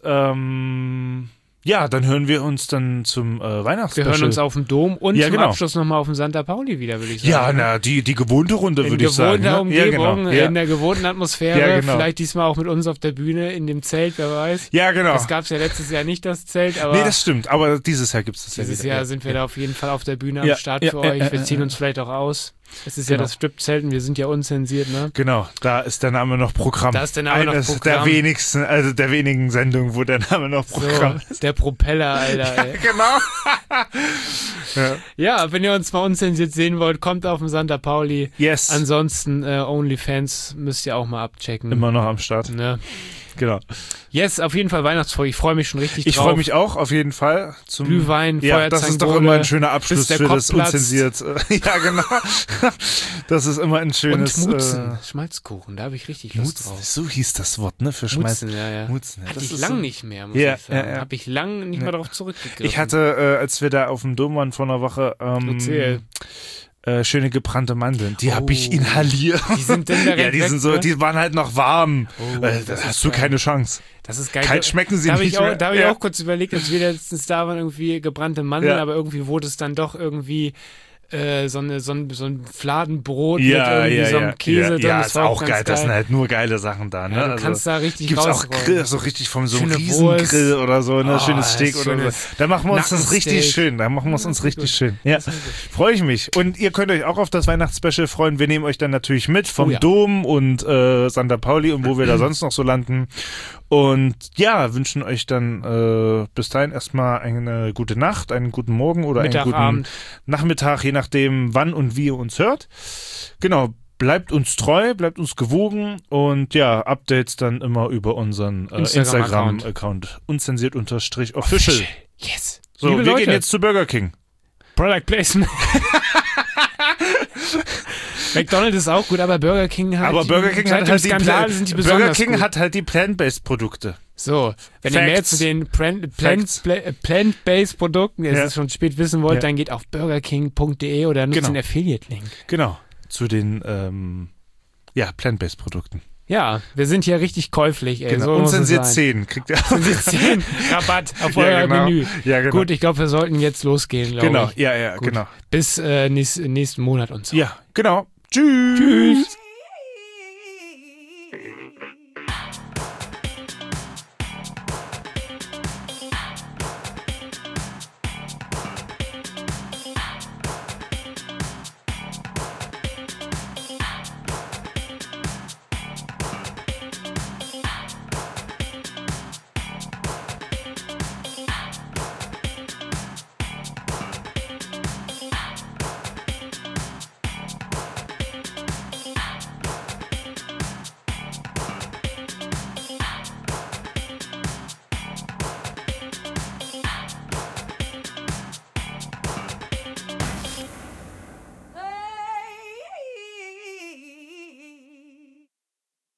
ja, dann hören wir uns dann zum Weihnachtsspecial. Wir hören uns auf dem Dom und zum genau. Abschluss nochmal auf dem Santa Pauli wieder, würde ich sagen. Ja, na, die gewohnte Runde, würde ich sagen. In gewohnter Umgebung, genau. in der gewohnten Atmosphäre. Ja, genau. Vielleicht diesmal auch mit uns auf der Bühne, in dem Zelt, wer weiß. Ja, genau. Das gab es ja letztes Jahr nicht, das Zelt. Aber nee, das stimmt. Aber dieses Jahr gibt es das ja wieder. Dieses Jahr sind wir da auf jeden Fall auf der Bühne am Start für euch. Wir ziehen uns vielleicht auch aus. Es ist ja das Strip-Zelt und wir sind ja unzensiert, ne? Genau, da ist der Name noch Programm. Da ist der Name noch Programm. Der wenigen Sendungen, wo der Name noch Programm ist. Der Propeller, Alter. Ey. Genau. Ja, wenn ihr uns mal unzensiert sehen wollt, kommt auf den Santa Pauli. Yes. Ansonsten OnlyFans müsst ihr auch mal abchecken. Immer noch am Start. Ne? Genau. Yes, auf jeden Fall Weihnachtsfolge. Ich freue mich schon richtig drauf. Ich freue mich auch, auf jeden Fall. Zum Glühwein, Feuerzangenbowle. Das ist doch immer ein schöner Abschluss für das unzensiert. Ja, genau. Das ist immer ein schönes... Und Mutzen, Schmalzkuchen, da habe ich richtig Lust drauf. So hieß das Wort, ne? Für Schmalz. Mutzen, ja. Mutzen, ja. Hatte ich lang nicht mehr, muss ich sagen. Habe ich lang nicht mehr drauf zurückgegriffen. Ich hatte, als wir da auf dem Dom waren vor einer Woche... schöne gebrannte Mandeln. Die habe ich inhaliert. Die sind denn direkt die sind so, ne? die waren halt noch warm. Da hast du geil. keine Chance. Das ist geil. Kalt schmecken sie nicht mehr. Da habe ich auch kurz überlegt, als wir letztens da waren, irgendwie gebrannte Mandeln, aber irgendwie wurde es dann doch irgendwie so ein Fladenbrot mit irgendwie so einem Käse drin. Ja, das ist war auch geil. Das sind halt nur geile Sachen da. Ne? Ja, du kannst da richtig gibt's auch Grill, so richtig von so einem Riesengrill oder so, ne? Schönes Steak oder so. Da machen wir uns das richtig schön. Ja, freue ich mich. Und ihr könnt euch auch auf das Weihnachtsspecial freuen. Wir nehmen euch dann natürlich mit vom Dom und Santa Pauli und wo wir da sonst noch so landen. Und ja, wünschen euch dann bis dahin erstmal eine gute Nacht, einen guten Morgen oder einen guten Nachmittag, je nachdem wann und wie ihr uns hört. Genau, bleibt uns treu, bleibt uns gewogen und ja, Updates dann immer über unseren Instagram-Account unzensiert_official. Yes. So, Liebe wir Leute. gehen jetzt zu Burger King. Product Placement. McDonald's ist auch gut, aber Burger King hat Burger King seit hat dem halt Skandal sind die Burger besonders King gut. hat halt die Plant-Based Produkte. So, wenn ihr mehr Facts. zu den Facts. Plant-Based Produkten, es Ja. ist schon spät wissen wollt, Ja. dann geht auf burgerking.de oder nutzt Genau. den Affiliate-Link. Genau. Zu den Plant-Based Produkten. Ja, wir sind hier richtig käuflich, ey. Genau. So muss es Unzensiert sein. 10 kriegt ihr. Unzensiert 10 Rabatt auf Ja, euer genau. Menü. Ja, genau. Gut, ich glaube, wir sollten jetzt losgehen, glaube Genau, ich. ja, Gut. genau. Bis nächsten Monat und so. Ja, genau. Tschüss. Tschüss.